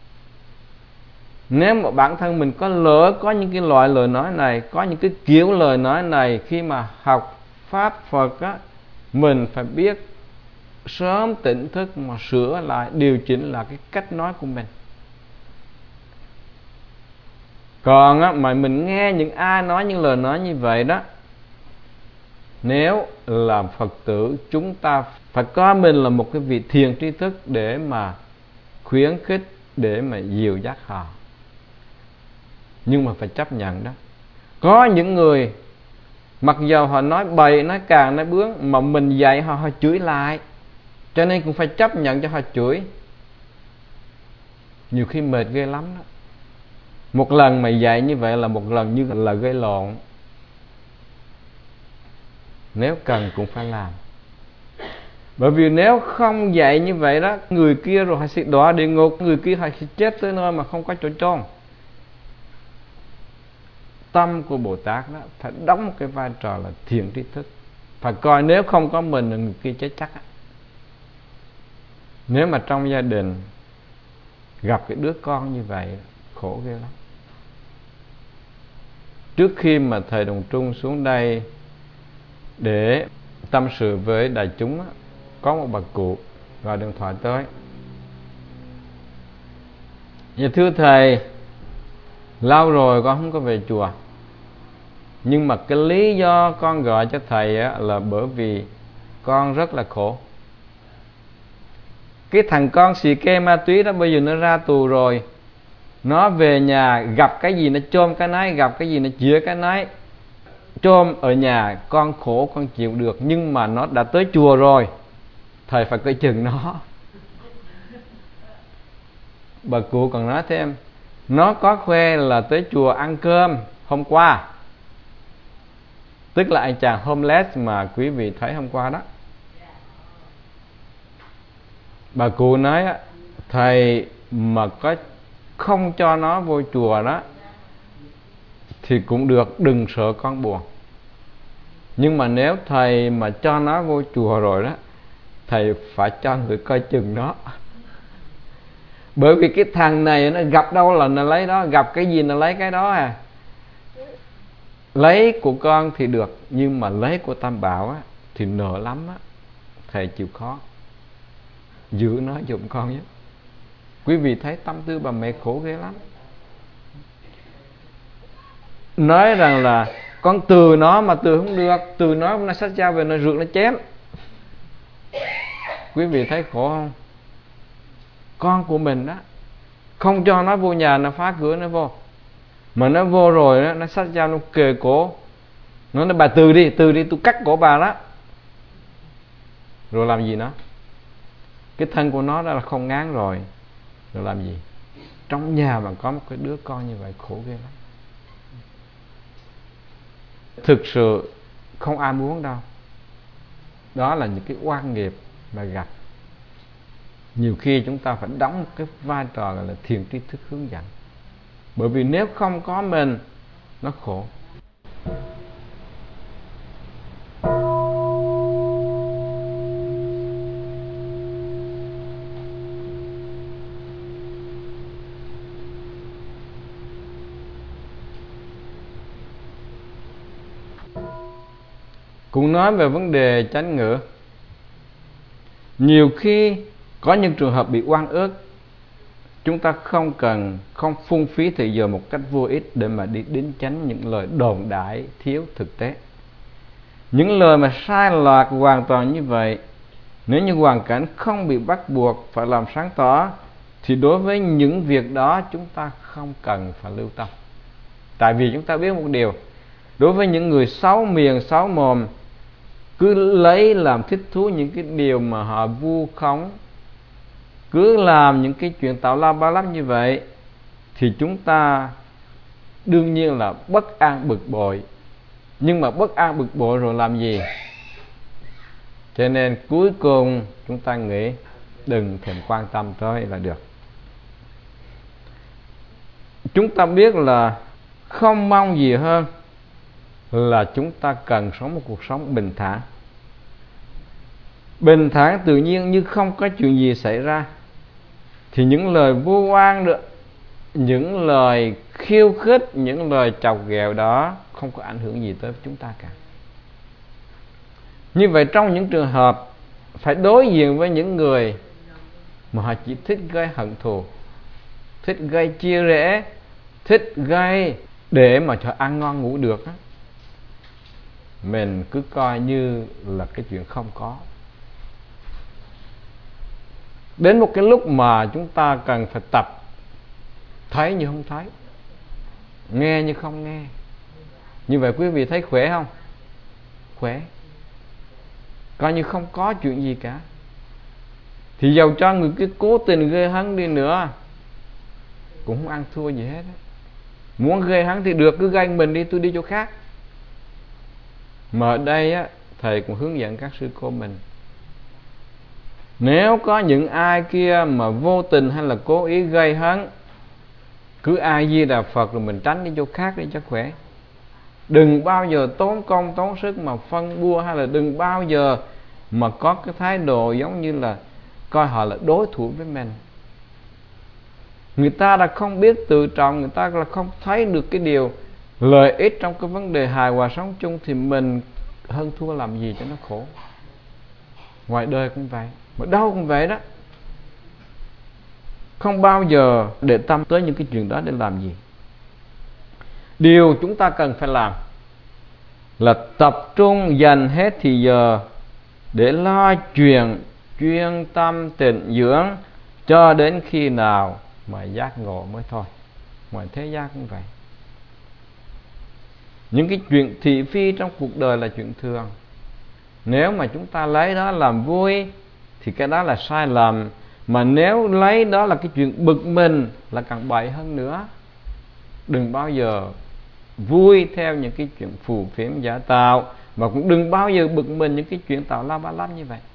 Nếu mà bản thân mình có lỡ có những cái loại lời nói này, có những cái kiểu lời nói này, khi mà học Pháp Phật á, mình phải biết sớm tỉnh thức mà sửa lại, điều chỉnh lại cái cách nói của mình. Còn á, mà mình nghe những ai nói những lời nói như vậy đó, nếu là Phật tử, chúng ta phải coi mình là một cái vị thiền tri thức để mà khuyến khích, để mà dìu dắt họ. Nhưng mà phải chấp nhận đó. Có những người mặc dầu họ nói bậy, nói càng, nói bướng, mà mình dạy họ, họ chửi lại. Cho nên cũng phải chấp nhận cho họ chửi. Nhiều khi mệt ghê lắm đó. Một lần mà dạy như vậy là một lần như là gây lộn. Nếu cần cũng phải làm. Bởi vì nếu không dạy như vậy đó, người kia rồi họ sẽ đọa địa ngục, người kia họ sẽ chết tới nơi mà không có chỗ chôn. Tâm của Bồ Tát đó phải đóng một cái vai trò là thiền tri thức. Phải coi nếu không có mình là người kia chết chắc á. Nếu mà trong gia đình gặp cái đứa con như vậy, khổ ghê lắm. Trước khi mà thầy Đồng Trung xuống đây để tâm sự với đại chúng á, có một bà cụ gọi điện thoại tới. Dạ thưa thầy, lâu rồi con không có về chùa. Nhưng mà cái lý do con gọi cho thầy á, là bởi vì con rất là khổ. Cái thằng con xì ke ma túy đó bây giờ nó ra tù rồi. Nó về nhà gặp cái gì nó chôm cái nấy, gặp cái gì nó chĩa cái nấy. Chôm ở nhà con khổ con chịu được, nhưng mà nó đã tới chùa rồi, thầy phải coi chừng nó. Bà cụ còn nói thêm, nó có khoe là tới chùa ăn cơm hôm qua, tức là anh chàng homeless mà quý vị thấy hôm qua đó. Bà cụ nói thầy mà có không cho nó vô chùa đó thì cũng được, đừng sợ con buồn. Nhưng mà nếu thầy mà cho nó vô chùa rồi đó, thầy phải cho người coi chừng nó. Bởi vì cái thằng này nó gặp đâu là nó lấy đó, gặp cái gì nó lấy cái đó à. Lấy của con thì được, nhưng mà lấy của Tam Bảo á, thì nợ lắm á. Thầy chịu khó giữ nó giùm con nhé. Quý vị thấy tâm tư bà mẹ khổ ghê lắm. Nói rằng là con từ nó mà từ không được, từ nó xách dao về nó rượt nó chém. Quý vị thấy khổ không? Con của mình đó, không cho nó vô nhà, nó phá cửa nó vô. Mà nó vô rồi đó, nó xách dao nó kề cổ. Nó nói bà từ đi, tôi cắt cổ bà đó. Rồi làm gì nó? Cái thân của nó đã là không ngán rồi. Rồi làm gì? Trong nhà mà có một cái đứa con như vậy khổ ghê lắm. Thực sự không ai muốn đâu. Đó là những cái oan nghiệp mà gặp. Nhiều khi chúng ta phải đóng một cái vai trò là thiền tri thức hướng dẫn. Bởi vì nếu không có mình, nó khổ. Cũng nói về vấn đề chánh ngữ. Nhiều khi có những trường hợp bị oan ức, chúng ta không phung phí thời giờ một cách vô ích để mà đi đính chánh những lời đồn đại thiếu thực tế. Những lời mà sai lạc hoàn toàn như vậy, nếu như hoàn cảnh không bị bắt buộc phải làm sáng tỏ, thì đối với những việc đó chúng ta không cần phải lưu tâm. Tại vì chúng ta biết một điều, đối với những người sáu miệng sáu mồm, cứ lấy làm thích thú những cái điều mà họ vu khống, cứ làm những cái chuyện tào lao ba lắp như vậy, thì chúng ta đương nhiên là bất an bực bội. Nhưng mà bất an bực bội rồi làm gì? Cho nên cuối cùng chúng ta nghĩ đừng thèm quan tâm tới là được. Chúng ta biết là không mong gì hơn là chúng ta cần sống một cuộc sống bình thản. Bình thản tự nhiên như không có chuyện gì xảy ra. Thì những lời vu oan nữa, những lời khiêu khích, những lời chọc ghẹo đó không có ảnh hưởng gì tới chúng ta cả. Như vậy trong những trường hợp phải đối diện với những người mà họ chỉ thích gây hận thù, thích gây chia rẽ, thích gây để mà cho ăn ngon ngủ được á, mình cứ coi như là cái chuyện không có. Đến một cái lúc mà chúng ta cần phải tập thấy như không thấy, nghe như không nghe. Như vậy quý vị thấy khỏe không? Khỏe. Coi như không có chuyện gì cả. Thì dầu cho người cứ cố tình gây hấn đi nữa cũng không ăn thua gì hết. Muốn gây hấn thì được, cứ gây mình đi, tôi đi chỗ khác. Mà ở đây á, thầy cũng hướng dẫn các sư cô mình, nếu có những ai kia mà vô tình hay là cố ý gây hấn, cứ A Di Đà Phật rồi mình tránh đi chỗ khác đi cho khỏe. Đừng bao giờ tốn công tốn sức mà phân bua, hay là đừng bao giờ mà có cái thái độ giống như là coi họ là đối thủ với mình. Người ta đã không biết tự trọng, người ta là không thấy được cái điều lợi ích trong cái vấn đề hài hòa sống chung, thì mình hơn thua làm gì cho nó khổ. Ngoài đời cũng vậy, mà đâu cũng vậy đó. Không bao giờ để tâm tới những cái chuyện đó để làm gì. Điều chúng ta cần phải làm là tập trung dành hết thì giờ để lo chuyện chuyên tâm tịnh dưỡng cho đến khi nào mà giác ngộ mới thôi. Ngoài thế gian cũng vậy. Những cái chuyện thị phi trong cuộc đời là chuyện thường. Nếu mà chúng ta lấy đó làm vui thì cái đó là sai lầm. Mà nếu lấy đó là cái chuyện bực mình là càng bậy hơn nữa. Đừng bao giờ vui theo những cái chuyện phù phiếm giả tạo, và cũng đừng bao giờ bực mình những cái chuyện tào lao ba lắp như vậy.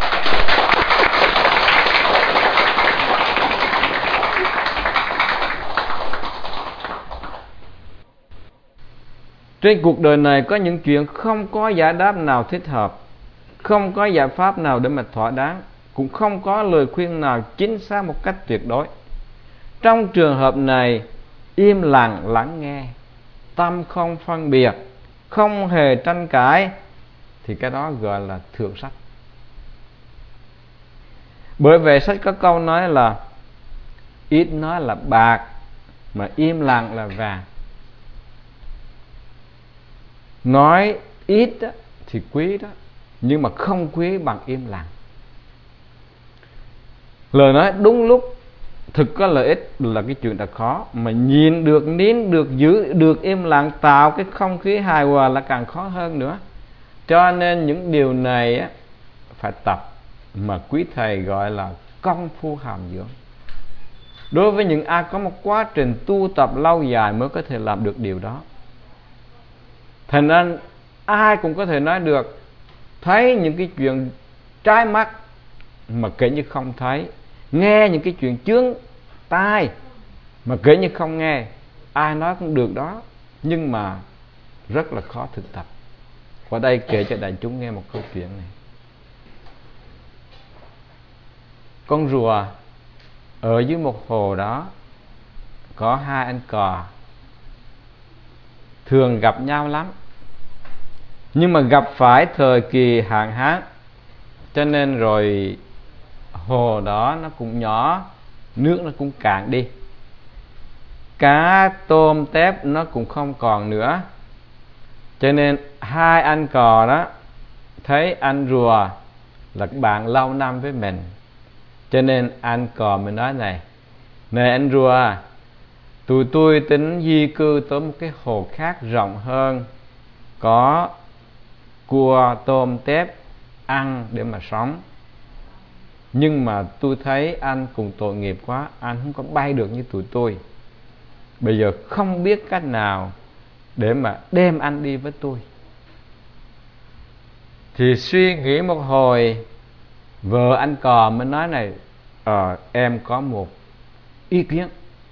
Trên cuộc đời này có những chuyện không có giải đáp nào thích hợp, không có giải pháp nào để mà thỏa đáng, cũng không có lời khuyên nào chính xác một cách tuyệt đối. Trong trường hợp này, im lặng lắng nghe, tâm không phân biệt, không hề tranh cãi, thì cái đó gọi là thượng sách. Bởi vậy sách có câu nói là ít nói là bạc, mà im lặng là vàng. Nói ít đó, thì quý đó, nhưng mà không quý bằng im lặng. Lời nói đúng lúc thực có lợi ích là cái chuyện đã khó, mà nhìn được, nín được, giữ được im lặng, tạo cái không khí hài hòa là càng khó hơn nữa. Cho nên những điều này á, phải tập, mà quý thầy gọi là công phu hàm dưỡng. Đối với những ai có một quá trình tu tập lâu dài mới có thể làm được điều đó. Thành ra ai cũng có thể nói được, thấy những cái chuyện trái mắt mà kể như không thấy, nghe những cái chuyện chướng tai mà kể như không nghe. Ai nói cũng được đó, nhưng mà rất là khó thực tập. Qua đây kể cho đại chúng nghe một câu chuyện này. Con rùa ở dưới một hồ đó có hai anh cò, thường gặp nhau lắm, nhưng mà gặp phải thời kỳ hạn hán, cho nên rồi hồ đó nó cũng nhỏ, nước nó cũng cạn đi, cá tôm tép nó cũng không còn nữa. Cho nên hai anh cò đó thấy anh rùa là bạn lâu năm với mình, cho nên anh cò mình nói này: này anh rùa, tụi tôi tính di cư tới một cái hồ khác rộng hơn, có cua tôm tép ăn để mà sống. Nhưng mà tôi thấy anh cùng tội nghiệp quá, anh không có bay được như tụi tôi. Bây giờ không biết cách nào để mà đem anh đi với tôi. Thì suy nghĩ một hồi, vợ anh cò mới nói này: em có một ý kiến.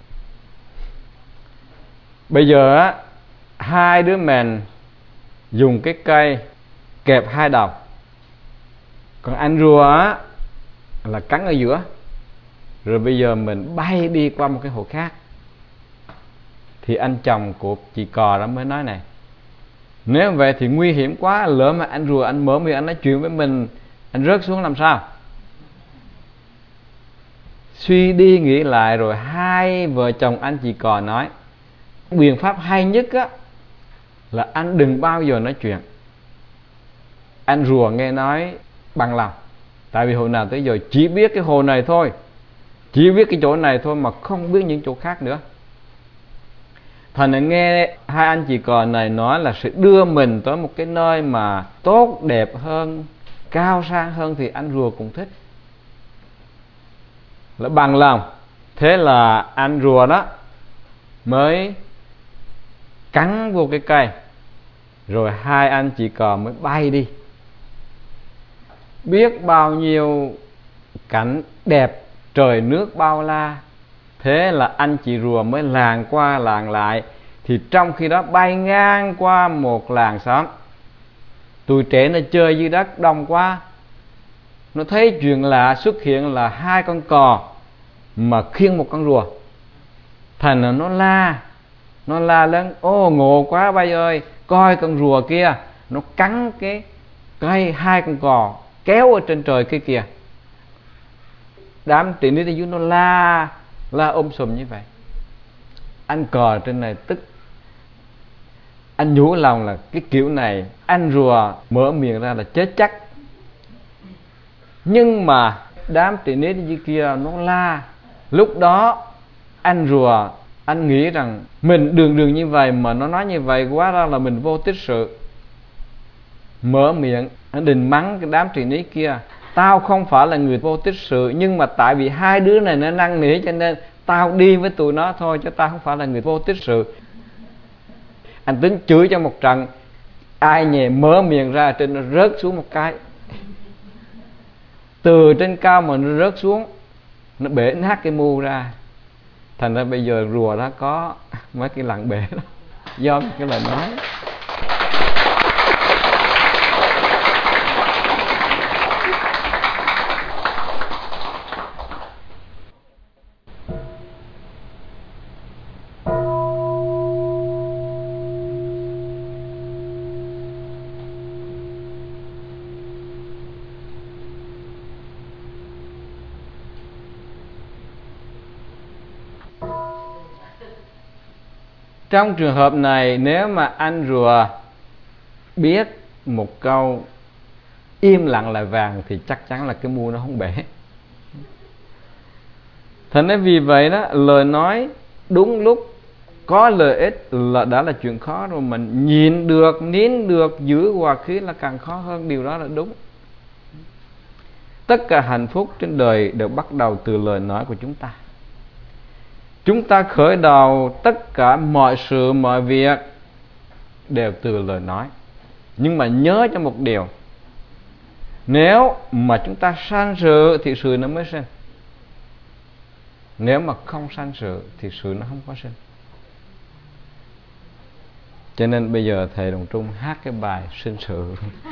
Bây giờ á, hai đứa mình dùng cái cây kẹp hai đầu, còn anh rùa á là cắn ở giữa. Rồi bây giờ mình bay đi qua một cái hồ khác. Thì anh chồng của chị cò đó mới nói này: nếu vậy thì nguy hiểm quá, lỡ mà anh rùa anh mở miệng anh nói chuyện với mình, anh rớt xuống làm sao? Suy đi nghĩ lại rồi hai vợ chồng anh chị cò nói: biện pháp hay nhất á là anh đừng bao giờ nói chuyện. Anh rùa nghe nói bằng lòng, tại vì hồi nào tới giờ chỉ biết cái hồ này thôi, chỉ biết cái chỗ này thôi mà không biết những chỗ khác nữa. Thành ra nghe hai anh chị cò này nói là sẽ đưa mình tới một cái nơi mà tốt đẹp hơn, cao sang hơn, thì anh rùa cũng thích, là bằng lòng. Thế là anh rùa đó mới cắn vô cái cây, rồi hai anh chị cò mới bay đi. Biết bao nhiêu cảnh đẹp, trời nước bao la. Thế là anh chị rùa mới làng qua làng lại. Thì trong khi đó bay ngang qua một làng xóm, tụi trẻ nó chơi dưới đất đông quá, nó thấy chuyện lạ xuất hiện là hai con cò mà khiêng một con rùa. Thành là nó la lên: ô ngộ quá bay ơi, coi con rùa kia, nó cắn cái cây hai con cò kéo ở trên trời kia kìa. Đám trẻ nít ở dưới nó la sùm như vậy. Anh cò trên này tức, anh nhủ lòng là cái kiểu này anh rùa mở miệng ra là chết chắc. Nhưng mà đám trẻ nít ở dưới kia nó la. Lúc đó anh rùa anh nghĩ rằng mình đường như vậy mà nó nói như vậy, quá ra là mình vô tích sự. Mở miệng anh định mắng cái đám trẻ nít kia: tao không phải là người vô tích sự, nhưng mà tại vì hai đứa này nó năn nỉ cho nên tao đi với tụi nó thôi, chứ tao không phải là người vô tích sự. Anh tính chửi cho một trận, ai nhè mở miệng ra trên nó rớt xuống một cái. Từ trên cao mà nó rớt xuống, nó bể nát cái mu ra. Thành ra bây giờ rùa đó có mấy cái lặng bể đó, do cái lời nói. Trong trường hợp này, nếu mà anh rùa biết một câu im lặng là vàng thì chắc chắn là cái mu nó không bể. Thành ra vì vậy đó, lời nói đúng lúc có lợi ích là đã là chuyện khó rồi. Mình nhịn được, nín được, giữ hòa khí là càng khó hơn. Điều đó là đúng. Tất cả hạnh phúc trên đời đều bắt đầu từ lời nói của chúng ta. Chúng ta khởi đầu tất cả mọi sự, mọi việc đều từ lời nói. Nhưng mà nhớ cho một điều: nếu mà chúng ta sanh sự thì sự nó mới sinh. Nếu mà không sanh sự thì sự nó không có sinh. Cho nên bây giờ thầy Đồng Trung hát cái bài sinh sự.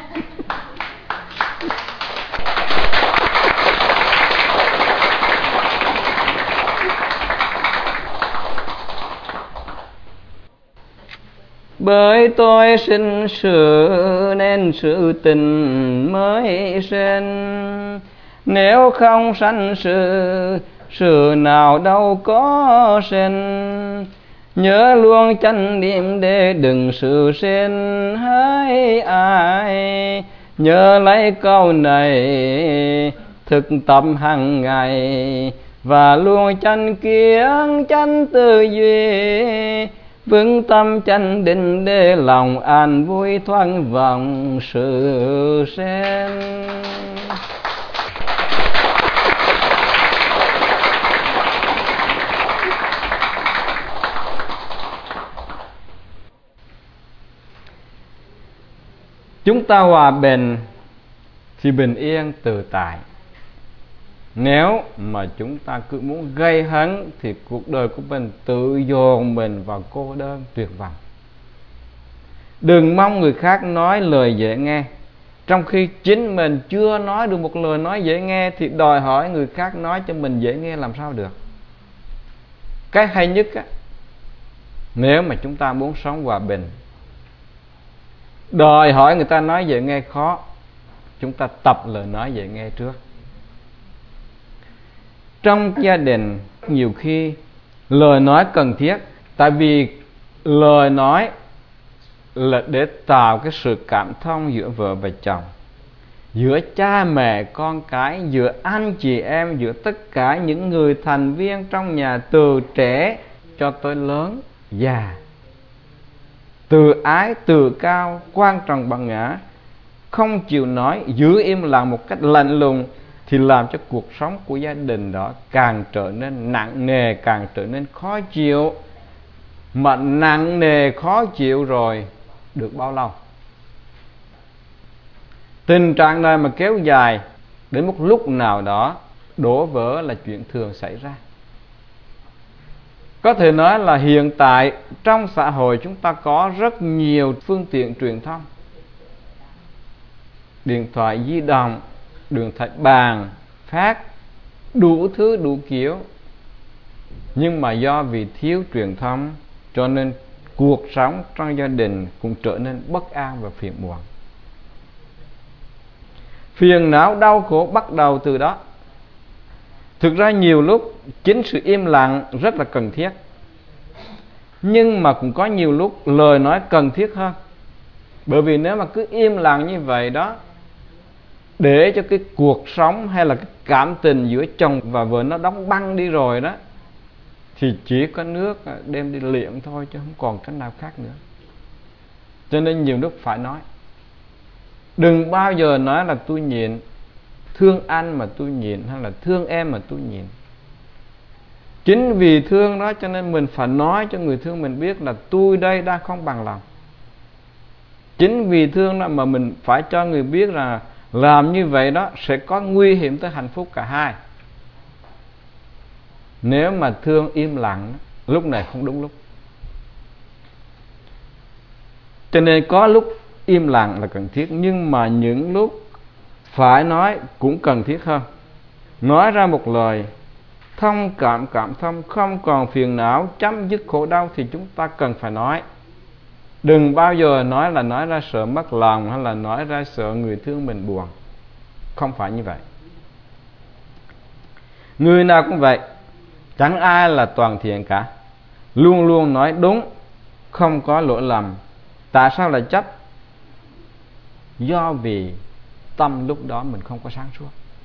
Bởi tôi sinh sự nên sự tình mới sinh. Nếu không sanh sự, sự nào đâu có sinh. nhớ luôn chánh niệm để đừng sự sinh hỡi ai. Nhớ lấy câu này thực tập hàng ngày, và luôn chánh kiến chánh tư duy, vững tâm chánh định để lòng an vui thoáng vọng sự sinh. Chúng ta hòa bình thì bình yên tự tại. Nếu mà chúng ta cứ muốn gây hấn thì cuộc đời của mình tự dồn mình vào cô đơn tuyệt vọng. Đừng mong người khác nói lời dễ nghe, trong khi chính mình chưa nói được một lời nói dễ nghe thì đòi hỏi người khác nói cho mình dễ nghe làm sao được. Cái hay nhất á, nếu mà chúng ta muốn sống hòa bình, đòi hỏi người ta nói dễ nghe khó, chúng ta tập lời nói dễ nghe trước. Trong gia đình nhiều khi lời nói cần thiết, tại vì lời nói là để tạo cái sự cảm thông giữa vợ và chồng, giữa cha mẹ con cái, giữa anh chị em, giữa tất cả những người thành viên trong nhà, từ trẻ cho tới lớn già. Từ ái từ cao, quan trọng bằng ngã, không chịu nói, giữ im lặng một cách lạnh lùng thì làm cho cuộc sống của gia đình đó càng trở nên nặng nề, càng trở nên khó chịu. Mà nặng nề khó chịu rồi được bao lâu? Tình trạng này mà kéo dài đến một lúc nào đó đổ vỡ là chuyện thường xảy ra. Có thể nói là hiện tại trong xã hội chúng ta có rất nhiều phương tiện truyền thông, điện thoại di động, điện thoại bàn, phát, đủ thứ đủ kiểu. Nhưng mà do vì thiếu truyền thông cho nên cuộc sống trong gia đình cũng trở nên bất an và phiền muộn. Phiền não đau khổ bắt đầu từ đó. Thực ra nhiều lúc chính sự im lặng rất là cần thiết, nhưng mà cũng có nhiều lúc lời nói cần thiết hơn. Bởi vì nếu mà cứ im lặng như vậy đó, để cho cái cuộc sống hay là cái cảm tình giữa chồng và vợ nó đóng băng đi rồi đó, thì chỉ có nước đem đi liệm thôi, chứ không còn cách nào khác nữa. Cho nên nhiều lúc phải nói. Đừng bao giờ nói là tôi nhịn, thương anh mà tôi nhịn, hay là thương em mà tôi nhịn. Chính vì thương đó cho nên mình phải nói cho người thương mình biết là tôi đây đang không bằng lòng. Chính vì thương đó mà mình phải cho người biết là làm như vậy đó sẽ có nguy hiểm tới hạnh phúc cả hai. Nếu mà thương im lặng, lúc này không đúng lúc. Cho nên có lúc im lặng là cần thiết, nhưng mà những lúc phải nói cũng cần thiết hơn. Nói ra một lời thông cảm, cảm thông, không còn phiền não, chấm dứt khổ đau thì chúng ta cần phải nói. Đừng bao giờ nói là nói ra sợ mất lòng, hay là nói ra sợ người thương mình buồn. Không phải như vậy. Người nào cũng vậy, chẳng ai là toàn thiện cả. Luôn luôn nói đúng, không có lỗi lầm. Tại sao lại chấp? Do vì tâm lúc đó mình không có sáng suốt.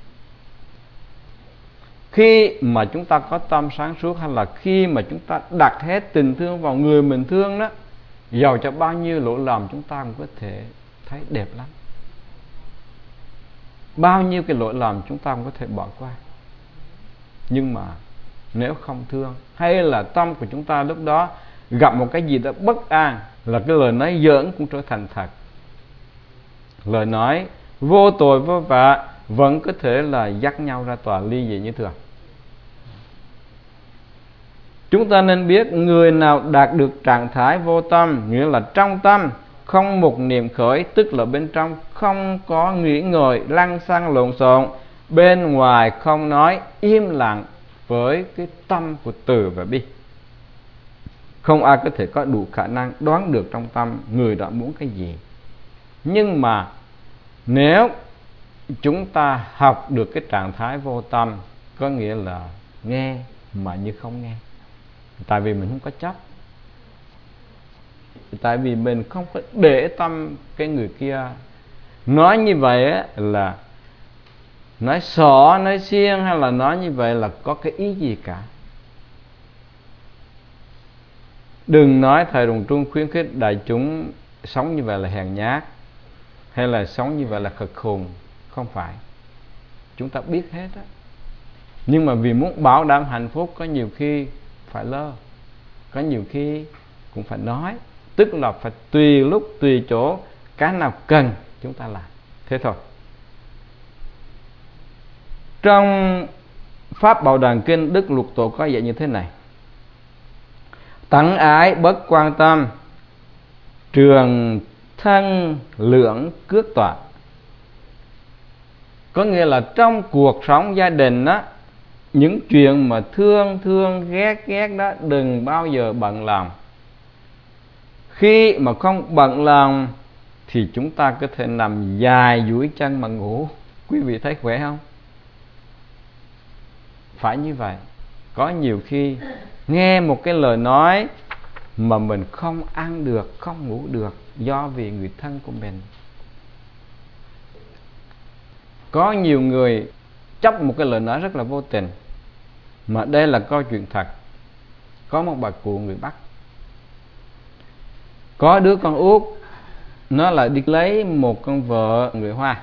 Khi mà chúng ta có tâm sáng suốt, hay là khi mà chúng ta đặt hết tình thương vào người mình thương đó, dầu cho bao nhiêu lỗi lầm chúng ta cũng có thể thấy đẹp lắm. Bao nhiêu cái lỗi lầm chúng ta cũng có thể bỏ qua. Nhưng mà nếu không thương, hay là tâm của chúng ta lúc đó gặp một cái gì đó bất an, là cái lời nói giỡn cũng trở thành thật. Lời nói vô tội vô vạ vẫn có thể là dắt nhau ra tòa ly dị như thường. Chúng ta nên biết người nào đạt được trạng thái vô tâm, nghĩa là trong tâm không một niệm khởi, tức là bên trong không có nghĩ ngợi lăng xăng lộn xộn, bên ngoài không nói, im lặng với cái tâm của từ và bi. Không ai có thể có đủ khả năng đoán được trong tâm người đó muốn cái gì. Nhưng mà nếu chúng ta học được cái trạng thái vô tâm, có nghĩa là nghe mà như không nghe. Tại vì mình không có chấp, Tại vì mình không có để tâm cái người kia nói như vậy á, là nói xỏ, nói xiên, hay là nói như vậy là có cái ý gì cả. Đừng nói thầy Đồng Trung khuyến khích đại chúng sống như vậy là hèn nhát, hay là sống như vậy là khờ khùng. Không phải. Chúng ta biết hết á. Nhưng mà vì muốn bảo đảm hạnh phúc, có nhiều khi phải lơ, có nhiều khi cũng phải nói. Tức là phải tùy lúc tùy chỗ, cái nào cần chúng ta làm. Thế thôi. Trong Pháp Bảo Đàn Kinh, Đức Lục Tổ có dạy như thế này: tặng ái bất quan tâm, trường thân lượng cước tọa. Có nghĩa là trong cuộc sống gia đình đó, những chuyện mà thương ghét đó đừng bao giờ bận lòng. Khi mà không bận lòng thì chúng ta có thể nằm dài duỗi chân mà ngủ. Quý vị thấy khỏe không? Phải như vậy. Có nhiều khi nghe một cái lời nói mà mình không ăn được, không ngủ được, do vì người thân của mình. Có nhiều người chấp một cái lời nói rất là vô tình, mà đây là câu chuyện thật. Có một bà cụ người Bắc, có đứa con út, nó lại đi lấy một con vợ người Hoa.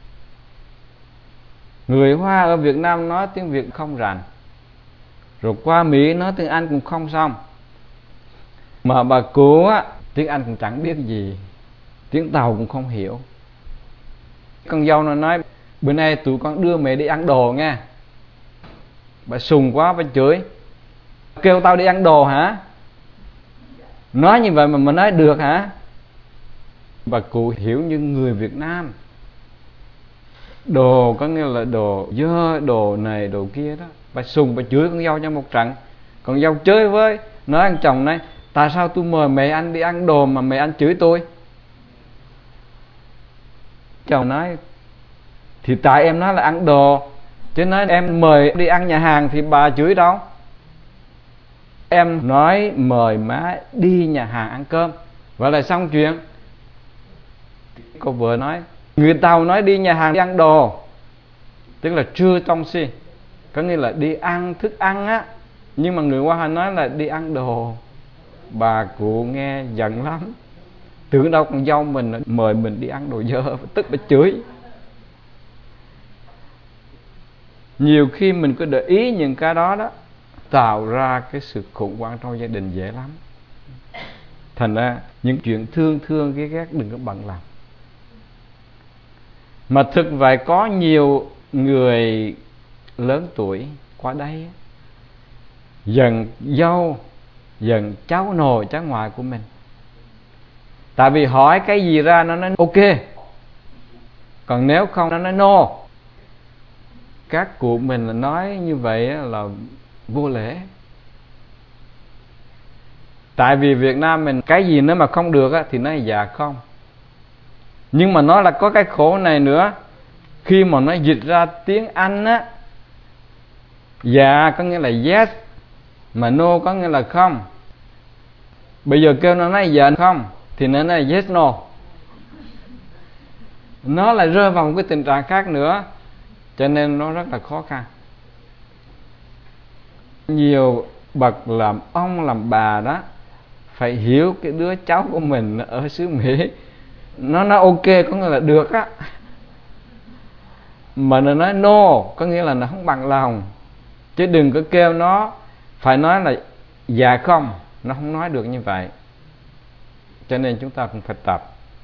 Người Hoa ở Việt Nam nói tiếng Việt không rành, rồi qua Mỹ nói tiếng Anh cũng không xong. Mà bà cụ á, tiếng Anh cũng chẳng biết gì, tiếng Tàu cũng không hiểu. Con dâu nó nói: bữa nay tụi con đưa mẹ đi ăn đồ nha. Bà sùng quá, bà chửi: kêu tao đi ăn đồ hả? Nói như vậy mà nói được hả? Bà cụ hiểu như người Việt Nam. Đồ có nghĩa là đồ dơ, đồ này đồ kia đó. Bà sùng, bà chửi con dâu cho một trận. Con dâu chơi với, nói anh chồng này: tại sao tôi mời mẹ anh đi ăn đồ mà mẹ anh chửi tôi? Chồng nói: thì tại em nói là ăn đồ, chứ nói em mời đi ăn nhà hàng thì bà chửi đâu. Em nói mời má đi nhà hàng ăn cơm, vậy là xong chuyện. Cô vợ nói: người Tàu nói đi nhà hàng đi ăn đồ, tức là trưa trong si, có nghĩa là đi ăn thức ăn á. Nhưng mà người Hoa nói là đi ăn đồ. Bà cụ nghe giận lắm, tưởng đâu con dâu mình mời mình đi ăn đồ dơ, tức bà chửi. Nhiều khi mình có để ý những cái đó đó, tạo ra cái sự khủng hoảng trong gia đình dễ lắm. Thành ra những chuyện thương ghét đừng có bận lòng. Mà thực vậy, có nhiều người lớn tuổi qua đây giận dâu, giận cháu nội cháu ngoại của mình. Tại vì hỏi cái gì ra nó nói ok, còn nếu không nó nói no. Các cụ mình là nói như vậy là vô lễ. Tại vì Việt Nam mình cái gì nếu mà không được á, thì nói dạ không. Nhưng mà nó là có cái khổ này nữa. Khi mà nó dịch ra tiếng Anh á, dạ có nghĩa là yes, mà no có nghĩa là không. Bây giờ kêu nó nói dạ không thì nó nói yes no. Nó lại rơi vào một cái tình trạng khác nữa, cho nên nó rất là khó khăn. Nhiều bậc làm ông làm bà đó phải hiểu cái đứa cháu của mình ở xứ Mỹ, nó nói ok có nghĩa là được á, mà nó nói no có nghĩa là nó không bằng lòng. Chứ đừng có kêu nó phải nói là dạ không, nó không nói được như vậy. Cho nên chúng ta cũng phải tập.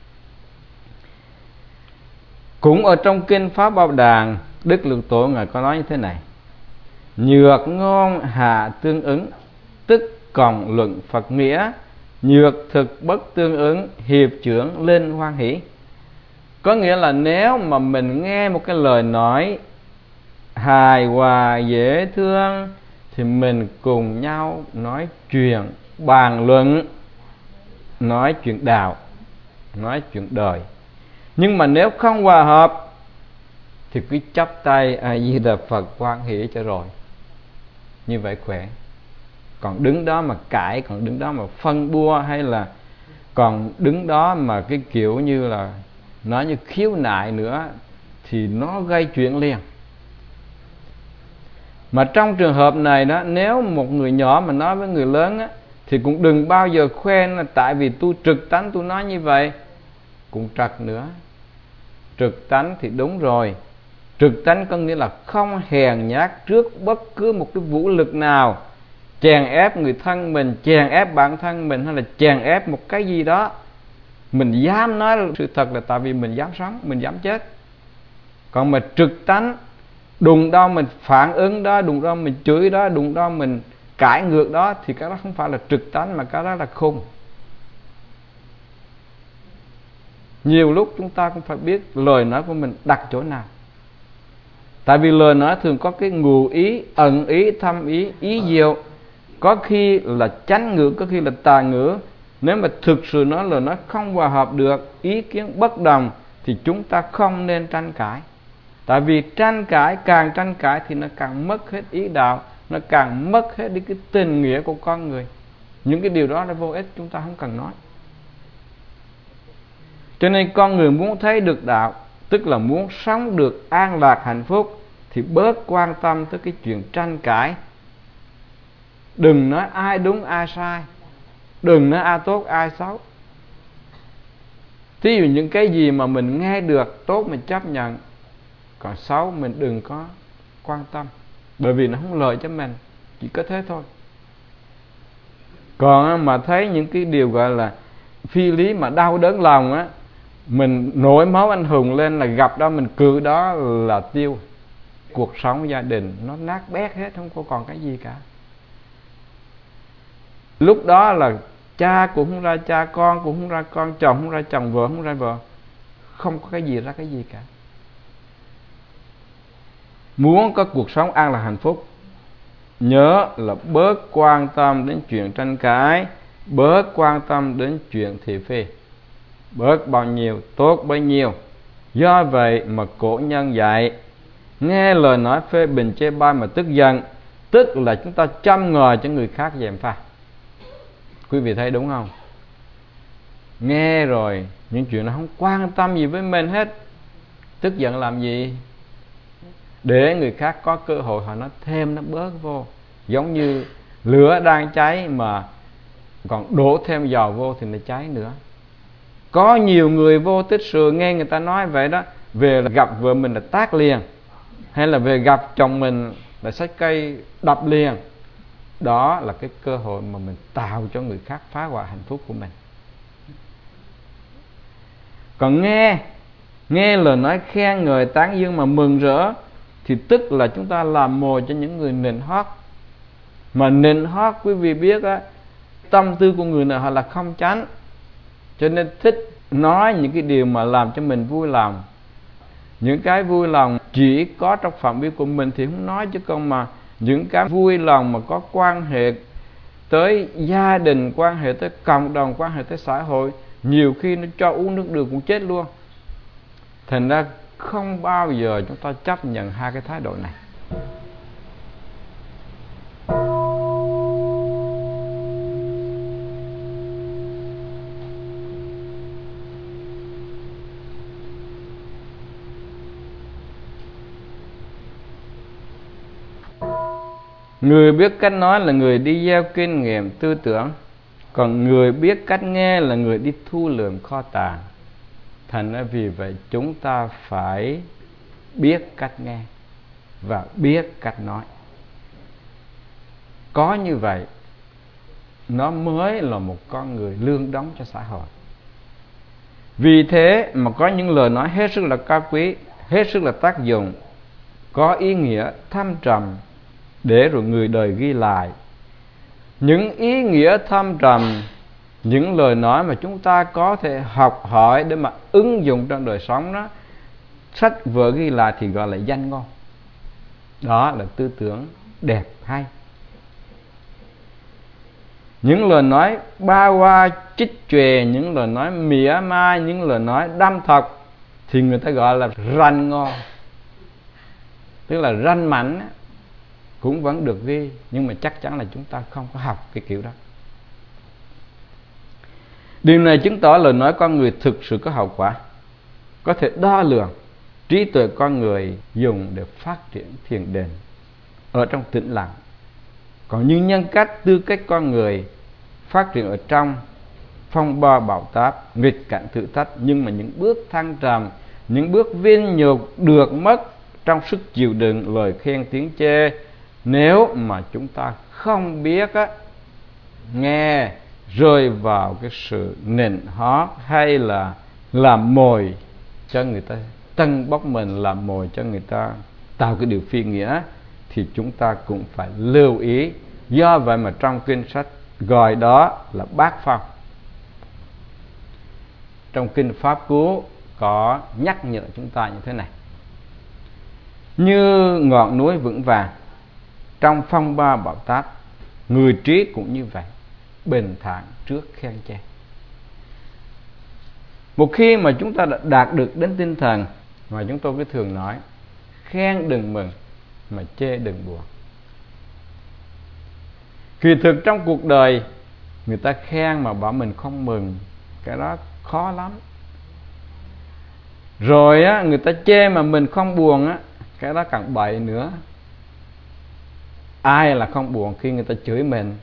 Cũng ở trong kinh Pháp Bảo Đàn, Đức Lục Tổ Ngài có nói như thế này: nhược ngôn hạ tương ứng, tức cộng luận Phật nghĩa, nhược thực bất tương ứng, hiệp trưởng lên hoan hỷ. Có nghĩa là nếu mà mình nghe một cái lời nói hài hòa dễ thương thì mình cùng nhau nói chuyện, bàn luận, nói chuyện đạo, nói chuyện đời. Nhưng mà nếu không hòa hợp thì cứ chắp tay A Di Đà Phật hoan hỷ cho rồi. Như vậy khỏe. Còn đứng đó mà cãi, còn đứng đó mà phân bua hay là Còn đứng đó mà cái kiểu như là nói như khiếu nại nữa thì nó gây chuyện liền. Mà trong trường hợp này đó, nếu một người nhỏ mà nói với người lớn á, thì cũng đừng bao giờ khoe là tại vì tôi trực tánh tôi nói như vậy. Cũng trật nữa. Trực tánh thì đúng rồi. Trực tánh có nghĩa là không hèn nhát trước bất cứ một cái vũ lực nào, chèn ép người thân mình, chèn ép bản thân mình, hay là chèn ép một cái gì đó. Mình dám nói sự thật là tại vì mình dám sống, mình dám chết. Còn mà trực tánh, đụng đâu mình phản ứng đó, đụng đâu mình chửi đó, đụng đâu mình cãi ngược đó, thì cái đó không phải là trực tánh mà cái đó là khùng. Nhiều lúc chúng ta cũng phải biết lời nói của mình đặt chỗ nào. Tại vì lời nói thường có cái ngụ ý, ẩn ý, thâm ý, ý diệu. Có khi là chánh ngữ, có khi là tà ngữ. Nếu mà thực sự nói lời nói không hòa hợp được, ý kiến bất đồng, thì chúng ta không nên tranh cãi. Tại vì tranh cãi, càng tranh cãi thì nó càng mất hết ý đạo, nó càng mất hết đi cái tình nghĩa của con người. Những cái điều đó là vô ích, chúng ta không cần nói. Cho nên con người muốn thấy được đạo, tức là muốn sống được an lạc hạnh phúc, thì bớt quan tâm tới cái chuyện tranh cãi. Đừng nói ai đúng ai sai, đừng nói ai tốt ai xấu. Thí dụ những cái gì mà mình nghe được tốt mình chấp nhận, còn xấu mình đừng có quan tâm, bởi vì nó không lợi cho mình. Chỉ có thế thôi. Còn mà thấy những cái điều gọi là phi lý mà đau đớn lòng á, mình nổi máu anh hùng lên là gặp đó mình cự đó là tiêu. Cuộc sống gia đình nó nát bét hết, không có còn cái gì cả. Lúc đó là cha cũng không ra cha, con cũng không ra con, chồng không ra chồng, vợ không ra vợ, không có cái gì ra cái gì cả. Muốn có cuộc sống an lạc hạnh phúc, nhớ là bớt quan tâm đến chuyện tranh cãi, bớt quan tâm đến chuyện thị phi. Bớt bao nhiêu tốt bấy nhiêu. Do vậy mà cổ nhân dạy, nghe lời nói phê bình chê bai mà tức giận, tức là chúng ta châm ngòi cho người khác gièm pha. Quý vị thấy đúng không? Nghe rồi những chuyện nó không quan tâm gì với mình hết, tức giận làm gì? Để người khác có cơ hội họ nói thêm, nó bớt vô. Giống như lửa đang cháy mà còn đổ thêm dầu vô thì nó cháy nữa. Có nhiều người vô tích sự nghe người ta nói vậy đó, về là gặp vợ mình là tát liền, hay là về gặp chồng mình là xách cây đập liền. Đó là cái cơ hội mà mình tạo cho người khác phá hoại hạnh phúc của mình. Còn nghe lời nói khen ngợi tán dương mà mừng rỡ, thì tức là chúng ta làm mồi cho những người nịnh hót. Mà nịnh hót quý vị biết á, tâm tư của người nào họ là không chánh, cho nên thích nói những cái điều mà làm cho mình vui lòng. Những cái vui lòng chỉ có trong phạm vi của mình thì không nói, chứ còn mà những cái vui lòng mà có quan hệ tới gia đình, quan hệ tới cộng đồng, quan hệ tới xã hội, nhiều khi nó cho uống nước đường cũng chết luôn. Thành ra không bao giờ chúng ta chấp nhận hai cái thái độ này. Người biết cách nói là người đi gieo kinh nghiệm tư tưởng, còn người biết cách nghe là người đi thu lượm kho tàng. Thành ra vì vậy chúng ta phải biết cách nghe và biết cách nói. Có như vậy nó mới là một con người lương đóng cho xã hội. Vì thế mà có những lời nói hết sức là cao quý, hết sức là tác dụng, có ý nghĩa thâm trầm, để rồi người đời ghi lại. Những ý nghĩa thâm trầm, những lời nói mà chúng ta có thể học hỏi để mà ứng dụng trong đời sống đó, sách vở ghi lại thì gọi là danh ngôn. Đó là tư tưởng đẹp hay. Những lời nói ba hoa chích chòe, những lời nói mỉa mai, những lời nói đâm thọc thì người ta gọi là ranh ngôn. Tức là ranh mảnh cũng vẫn được ghi, nhưng mà chắc chắn là chúng ta không có học cái kiểu đó. Điều này chứng tỏ lời nói con người thực sự có hậu quả, có thể đo lường. Trí tuệ con người dùng để phát triển thiền định ở trong tĩnh lặng. Còn như nhân cách, tư cách con người phát triển ở trong phong ba bão táp, nghịch cảnh thử thách. Nhưng mà những bước thăng trầm, những bước vinh nhục được mất trong sức chịu đựng lời khen tiếng chê, nếu mà chúng ta không biết nghe, rơi vào cái sự nịnh hót hay là làm mồi cho người ta tân bốc mình, làm mồi cho người ta tạo cái điều phi nghĩa, thì chúng ta cũng phải lưu ý. Do vậy mà trong kinh sách gọi đó là bát phong. Trong kinh Pháp Cú có nhắc nhở chúng ta như thế này: như ngọn núi vững vàng trong phong ba bão táp, người trí cũng như vậy, bình thản trước khen chê. Một khi mà chúng ta đã đạt được đến tinh thần mà chúng tôi cứ thường nói, khen đừng mừng mà chê đừng buồn. Kỳ thực trong cuộc đời, người ta khen mà bảo mình không mừng, cái đó khó lắm. Rồi người ta chê mà mình không buồn, cái đó càng bậy nữa. Ai là không buồn khi người ta chửi mình?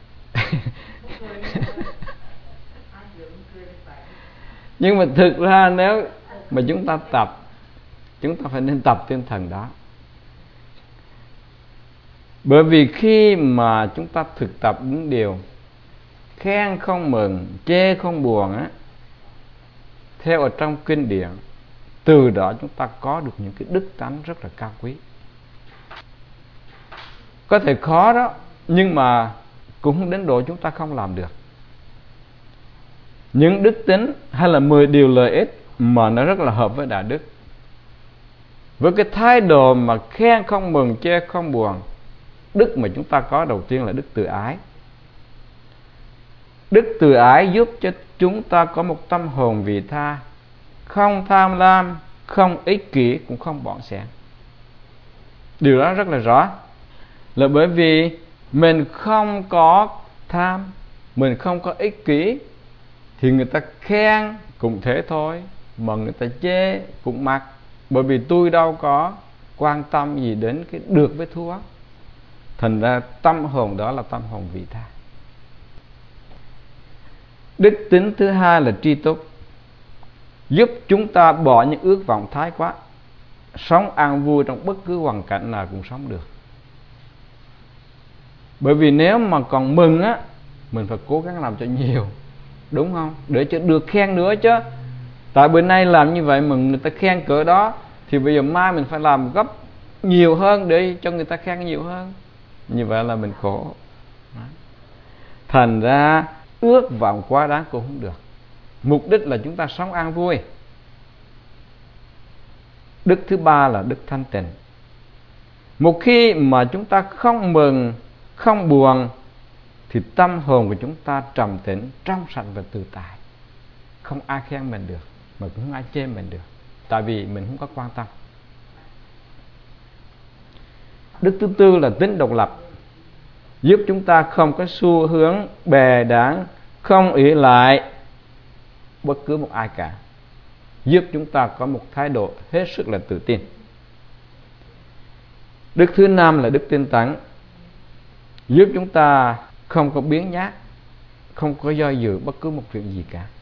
Nhưng mà thực ra nếu mà chúng ta tập, chúng ta phải nên tập tinh thần đó. Bởi vì khi mà chúng ta thực tập những điều khen không mừng, chê không buồn theo ở trong kinh điển, từ đó chúng ta có được những cái đức tánh rất là cao quý. Có thể khó đó, nhưng mà cũng không đến độ chúng ta không làm được. Những đức tính hay là 10 điều lợi ích mà nó rất là hợp với đạo đức, với cái thái độ mà khen không mừng, chê không buồn, đức mà chúng ta có đầu tiên là đức từ ái. Đức từ ái giúp cho chúng ta có một tâm hồn vị tha, không tham lam, không ích kỷ, cũng không bỏng sẻn. Điều đó rất là rõ, là bởi vì mình không có tham, mình không có ích kỷ, thì người ta khen cũng thế thôi, mà người ta chê cũng mặc. Bởi vì tôi đâu có quan tâm gì đến cái được với thua. Thành ra tâm hồn đó là tâm hồn vị tha. Đức tính thứ hai là tri túc, giúp chúng ta bỏ những ước vọng thái quá, sống an vui trong bất cứ hoàn cảnh nào cũng sống được. Bởi vì nếu mà còn mừng mình phải cố gắng làm cho nhiều, đúng không? Để cho được khen nữa chứ. Tại bữa nay làm như vậy mà người ta khen cỡ đó, thì bây giờ mai mình phải làm gấp nhiều hơn để cho người ta khen nhiều hơn. Như vậy là mình khổ. Thành ra ước vọng quá đáng cũng không được. Mục đích là chúng ta sống an vui. Đức thứ ba là đức thanh tịnh. Một khi mà chúng ta không mừng, không buồn, thì tâm hồn của chúng ta trầm tĩnh, trong sạch và tự tại. Không ai khen mình được, mà cũng không ai chê mình được, tại vì mình không có quan tâm. Đức thứ tư là tính độc lập, giúp chúng ta không có xu hướng bè đảng, không ỷ lại bất cứ một ai cả, giúp chúng ta có một thái độ hết sức là tự tin. Đức thứ năm là đức tinh tấn, giúp chúng ta không có biếng nhác, không có do dự bất cứ một chuyện gì cả.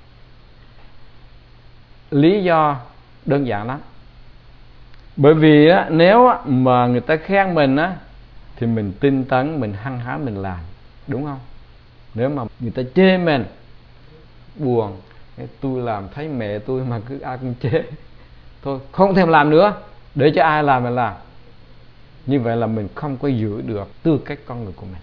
Lý do đơn giản lắm. Bởi vì nếu mà người ta khen mình thì mình tinh tấn, mình hăng hái mình làm, đúng không? Nếu mà người ta chê mình, buồn, tôi làm thấy mẹ tôi mà cứ ai cũng chê, thôi không thèm làm nữa, để cho ai làm mình làm. Như vậy là mình không có giữ được tư cách con người của mình.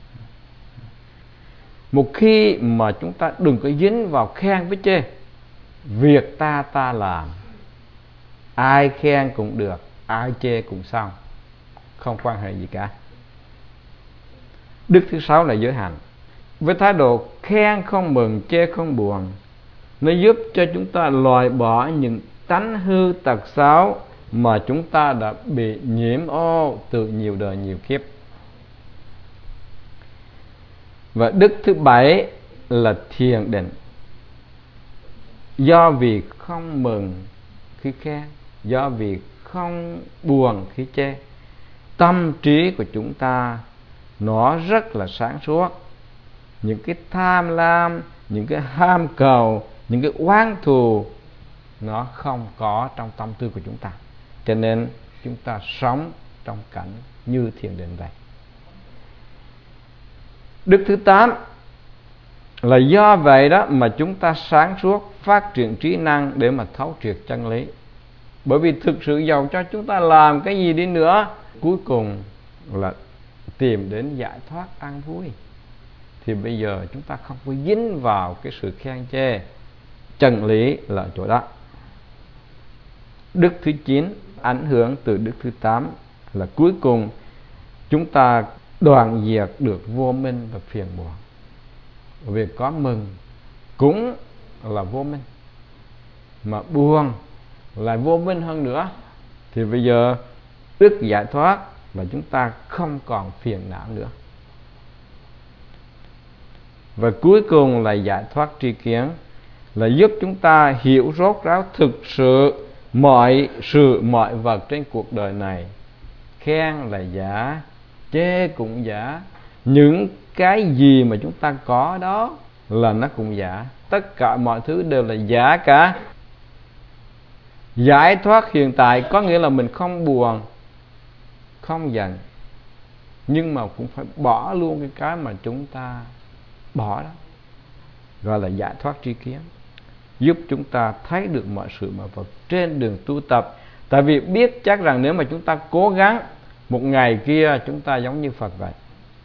Một khi mà chúng ta đừng có dính vào khen với chê, việc ta làm, ai khen cũng được, ai chê cũng xong, không quan hệ gì cả. Đức thứ sáu là giới hạnh. Với thái độ khen không mừng, chê không buồn, nó giúp cho chúng ta loại bỏ những tánh hư tật xấu mà chúng ta đã bị nhiễm ô từ nhiều đời nhiều kiếp. Và đức thứ bảy là thiền định, do vì không mừng khi khen, do vì không buồn khi chê. Tâm trí của chúng ta nó rất là sáng suốt. Những cái tham lam, những cái ham cầu, những cái oán thù nó không có trong tâm tư của chúng ta. Cho nên chúng ta sống trong cảnh như thiền định vậy. Đức thứ 8 là do vậy đó mà chúng ta sáng suốt, phát triển trí năng để mà thấu triệt chân lý. Bởi vì thực sự giàu cho chúng ta làm cái gì đi nữa, cuối cùng là tìm đến giải thoát an vui. Thì bây giờ chúng ta không có dính vào cái sự khen chê. Chân lý là chỗ đó. Đức thứ 9 ảnh hưởng từ đức thứ 8 là cuối cùng chúng ta đoạn diệt được vô minh và phiền muộn. Việc có mừng cũng là vô minh, mà buồn lại vô minh hơn nữa. Thì bây giờ đức giải thoát là chúng ta không còn phiền não nữa. Và cuối cùng là giải thoát tri kiến, là giúp chúng ta hiểu rốt ráo thực sự mọi sự mọi vật trên cuộc đời này. Khen là giả, chê cũng giả. Những cái gì mà chúng ta có đó là nó cũng giả. Tất cả mọi thứ đều là giả cả. Giải thoát hiện tại có nghĩa là mình không buồn, không giận, nhưng mà cũng phải bỏ luôn cái mà chúng ta bỏ đó, gọi là giải thoát tri kiến, giúp chúng ta thấy được mọi sự mọi vật trên đường tu tập. Tại vì biết chắc rằng nếu mà chúng ta cố gắng, một ngày kia chúng ta giống như Phật vậy.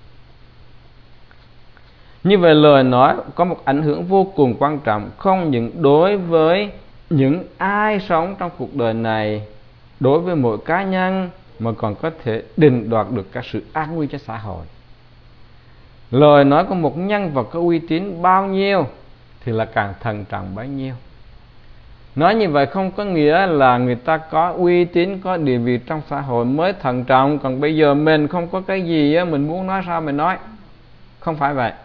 Như vậy lời nói có một ảnh hưởng vô cùng quan trọng, không những đối với những ai sống trong cuộc đời này, đối với mỗi cá nhân, mà còn có thể định đoạt được cả sự an nguy cho xã hội. Lời nói của một nhân vật có uy tín bao nhiêu thì là càng thận trọng bấy nhiêu. Nói như vậy không có nghĩa là người ta có uy tín, có địa vị trong xã hội mới thận trọng, còn bây giờ mình không có cái gì á, mình muốn nói sao mình nói. Không phải vậy.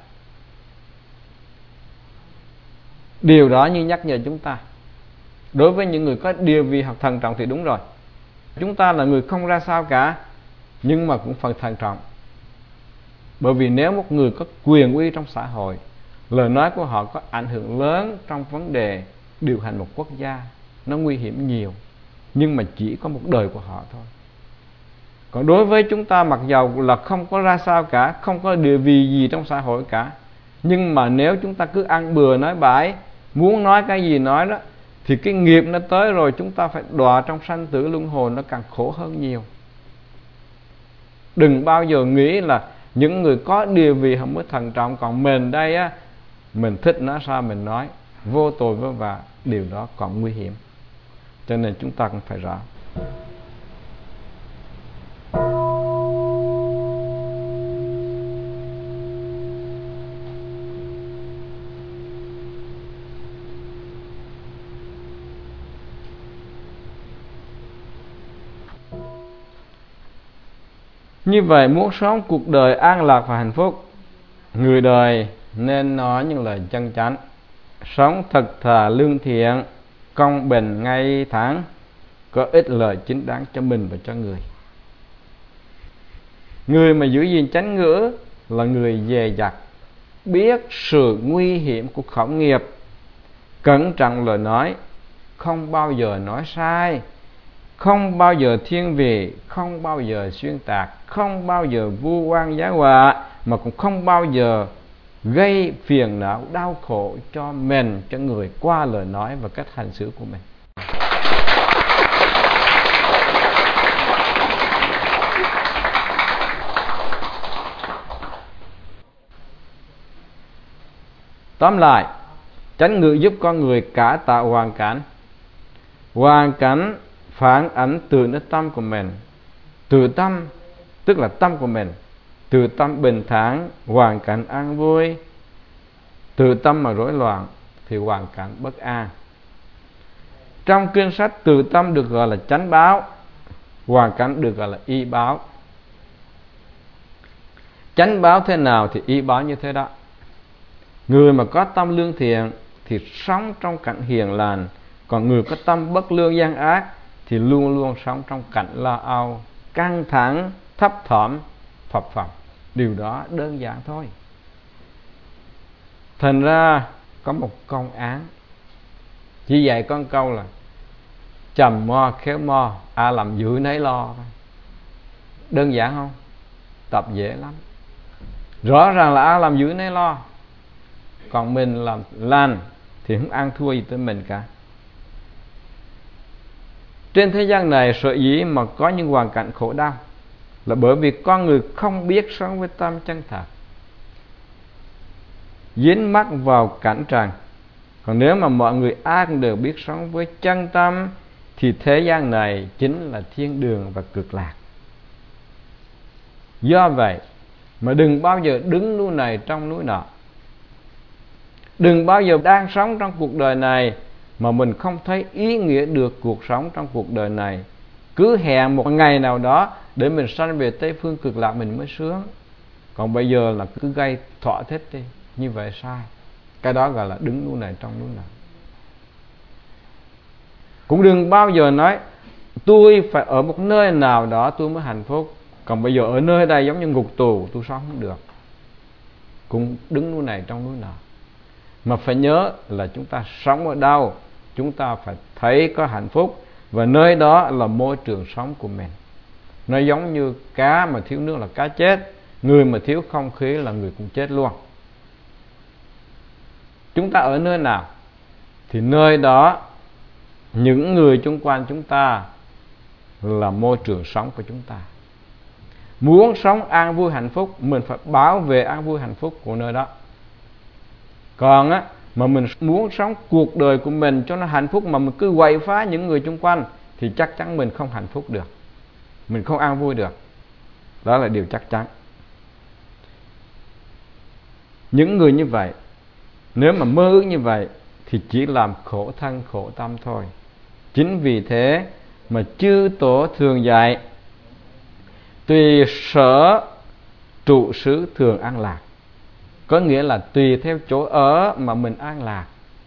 Điều đó như nhắc nhở chúng ta. Đối với những người có địa vị hoặc thận trọng thì đúng rồi. Chúng ta là người không ra sao cả, nhưng mà cũng phải thận trọng. Bởi vì nếu một người có quyền uy trong xã hội, lời nói của họ có ảnh hưởng lớn trong vấn đề điều hành một quốc gia, nó nguy hiểm nhiều, nhưng mà chỉ có một đời của họ thôi. Còn đối với chúng ta, mặc dầu là không có ra sao cả, không có địa vị gì trong xã hội cả, nhưng mà nếu chúng ta cứ ăn bừa nói bãi, muốn nói cái gì nói đó, thì cái nghiệp nó tới rồi, chúng ta phải đọa trong sanh tử luân hồi, nó càng khổ hơn nhiều. Đừng bao giờ nghĩ là những người có địa vị họ mới thận trọng, còn mình đây á, mình thích nói sao mình nói, vô tội vô vạ, điều đó còn nguy hiểm. Cho nên chúng ta cũng phải rõ. Như vậy muốn sống cuộc đời an lạc và hạnh phúc, người đời nên nói những lời chân chánh, sống thật thà lương thiện, công bình ngay thẳng, có ích lợi chính đáng cho mình và cho người. Người mà giữ gìn chánh ngữ là người dè dặt, biết sự nguy hiểm của khẩu nghiệp, cẩn trọng lời nói, không bao giờ nói sai, không bao giờ thiên vị, không bao giờ xuyên tạc, không bao giờ vu oan giá họa, mà cũng không bao giờ gây phiền não đau khổ cho mình, cho người qua lời nói và cách hành xử của mình. Tóm lại, chánh ngữ giúp con người cải tạo hoàn cảnh. Hoàn cảnh phản ảnh từ nơi tâm của mình. Từ tâm, tức là tâm của mình. Từ tâm bình thản, hoàn cảnh an vui. Từ tâm mà rối loạn thì hoàn cảnh bất an. Trong kinh sách, từ tâm được gọi là chánh báo, hoàn cảnh được gọi là y báo. Chánh báo thế nào thì y báo như thế đó. Người mà có tâm lương thiện thì sống trong cảnh hiền lành, còn người có tâm bất lương gian ác thì luôn luôn sống trong cảnh lo âu, căng thẳng, thấp thỏm, phập phồng. Điều đó đơn giản thôi. Thành ra có một công án chỉ dạy con câu là trầm mo khéo mo, ai làm dữ nấy lo. Đơn giản không? Tập dễ lắm. Rõ ràng là ai làm dữ nấy lo, còn mình làm lành thì không ăn thua gì tới mình cả. Trên thế gian này sở dĩ mà có những hoàn cảnh khổ đau là bởi vì con người không biết sống với tâm chân thật, dính mắc vào cảnh trần. Còn nếu mà mọi người ai cũng đều biết sống với chân tâm thì thế gian này chính là thiên đường và cực lạc. Do vậy mà đừng bao giờ đứng núi này trong núi nọ. Đừng bao giờ đang sống trong cuộc đời này mà mình không thấy ý nghĩa được cuộc sống trong cuộc đời này. Cứ hẹn một ngày nào đó để mình sanh về Tây Phương Cực Lạc mình mới sướng. Còn bây giờ là cứ gây thỏa thích đi. Như vậy sai. Cái đó gọi là đứng núi này trong núi nọ. Cũng đừng bao giờ nói tôi phải ở một nơi nào đó tôi mới hạnh phúc, còn bây giờ ở nơi đây giống như ngục tù, tôi sống không được. Cũng đứng núi này trong núi nọ. Mà phải nhớ là chúng ta sống ở đâu, chúng ta phải thấy có hạnh phúc, và nơi đó là môi trường sống của mình. Nó giống như cá mà thiếu nước là cá chết, người mà thiếu không khí là người cũng chết luôn. Chúng ta ở nơi nào thì nơi đó những người xung quanh chúng ta là môi trường sống của chúng ta. Muốn sống an vui hạnh phúc, mình phải bảo vệ an vui hạnh phúc của nơi đó. Còn á, mà mình muốn sống cuộc đời của mình cho nó hạnh phúc mà mình cứ quậy phá những người xung quanh thì chắc chắn mình không hạnh phúc được, mình không an vui được. Đó là điều chắc chắn. Những người như vậy, nếu mà mơ ước như vậy thì chỉ làm khổ thân khổ tâm thôi. Chính vì thế mà chư tổ thường dạy tùy sở trụ xứ thường an lạc. Có nghĩa là tùy theo chỗ ở mà mình an lạc.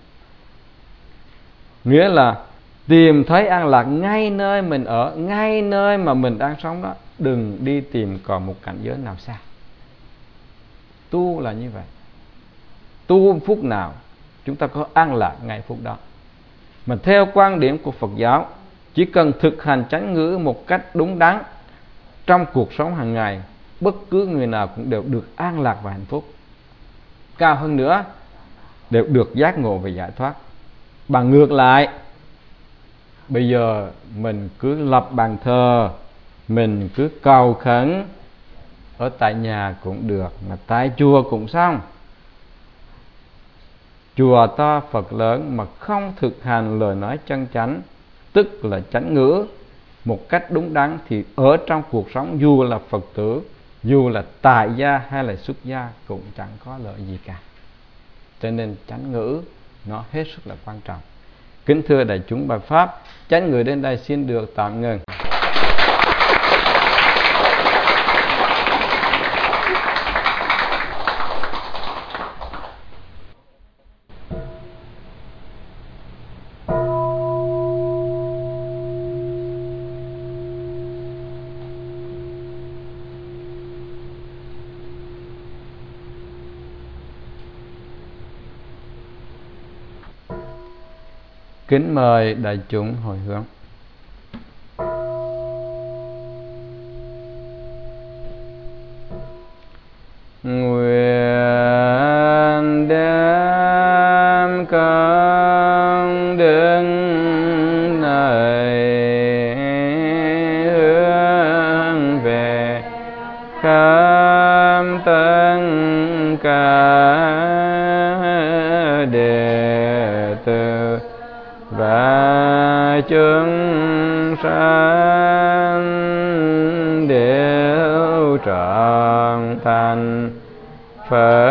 Nghĩa là tìm thấy an lạc ngay nơi mình ở, ngay nơi mà mình đang sống đó. Đừng đi tìm còn một cảnh giới nào xa. Tu là như vậy. Tu phút nào chúng ta có an lạc ngay phút đó. Mà theo quan điểm của Phật giáo, chỉ cần thực hành chánh ngữ một cách đúng đắn trong cuộc sống hàng ngày, bất cứ người nào cũng đều được an lạc và hạnh phúc. Cao hơn nữa, đều được giác ngộ và giải thoát. Bằng ngược lại, bây giờ mình cứ lập bàn thờ, mình cứ cầu khấn, ở tại nhà cũng được, mà tại chùa cũng xong. Chùa to Phật lớn mà không thực hành lời nói chân chánh, tức là chánh ngữ một cách đúng đắn, thì ở trong cuộc sống dù là Phật tử, dù là tại gia hay là xuất gia cũng chẳng có lợi gì cả. Cho nên chánh ngữ nó hết sức là quan trọng. Kính thưa đại chúng bài pháp, chánh ngữ đến đây xin được tạm ngừng. Kính mời đại chúng hồi hướng. Nguyện đem công đức này hướng về khắp tất cả đệ tử và chúng sanh đều trọn thành Phật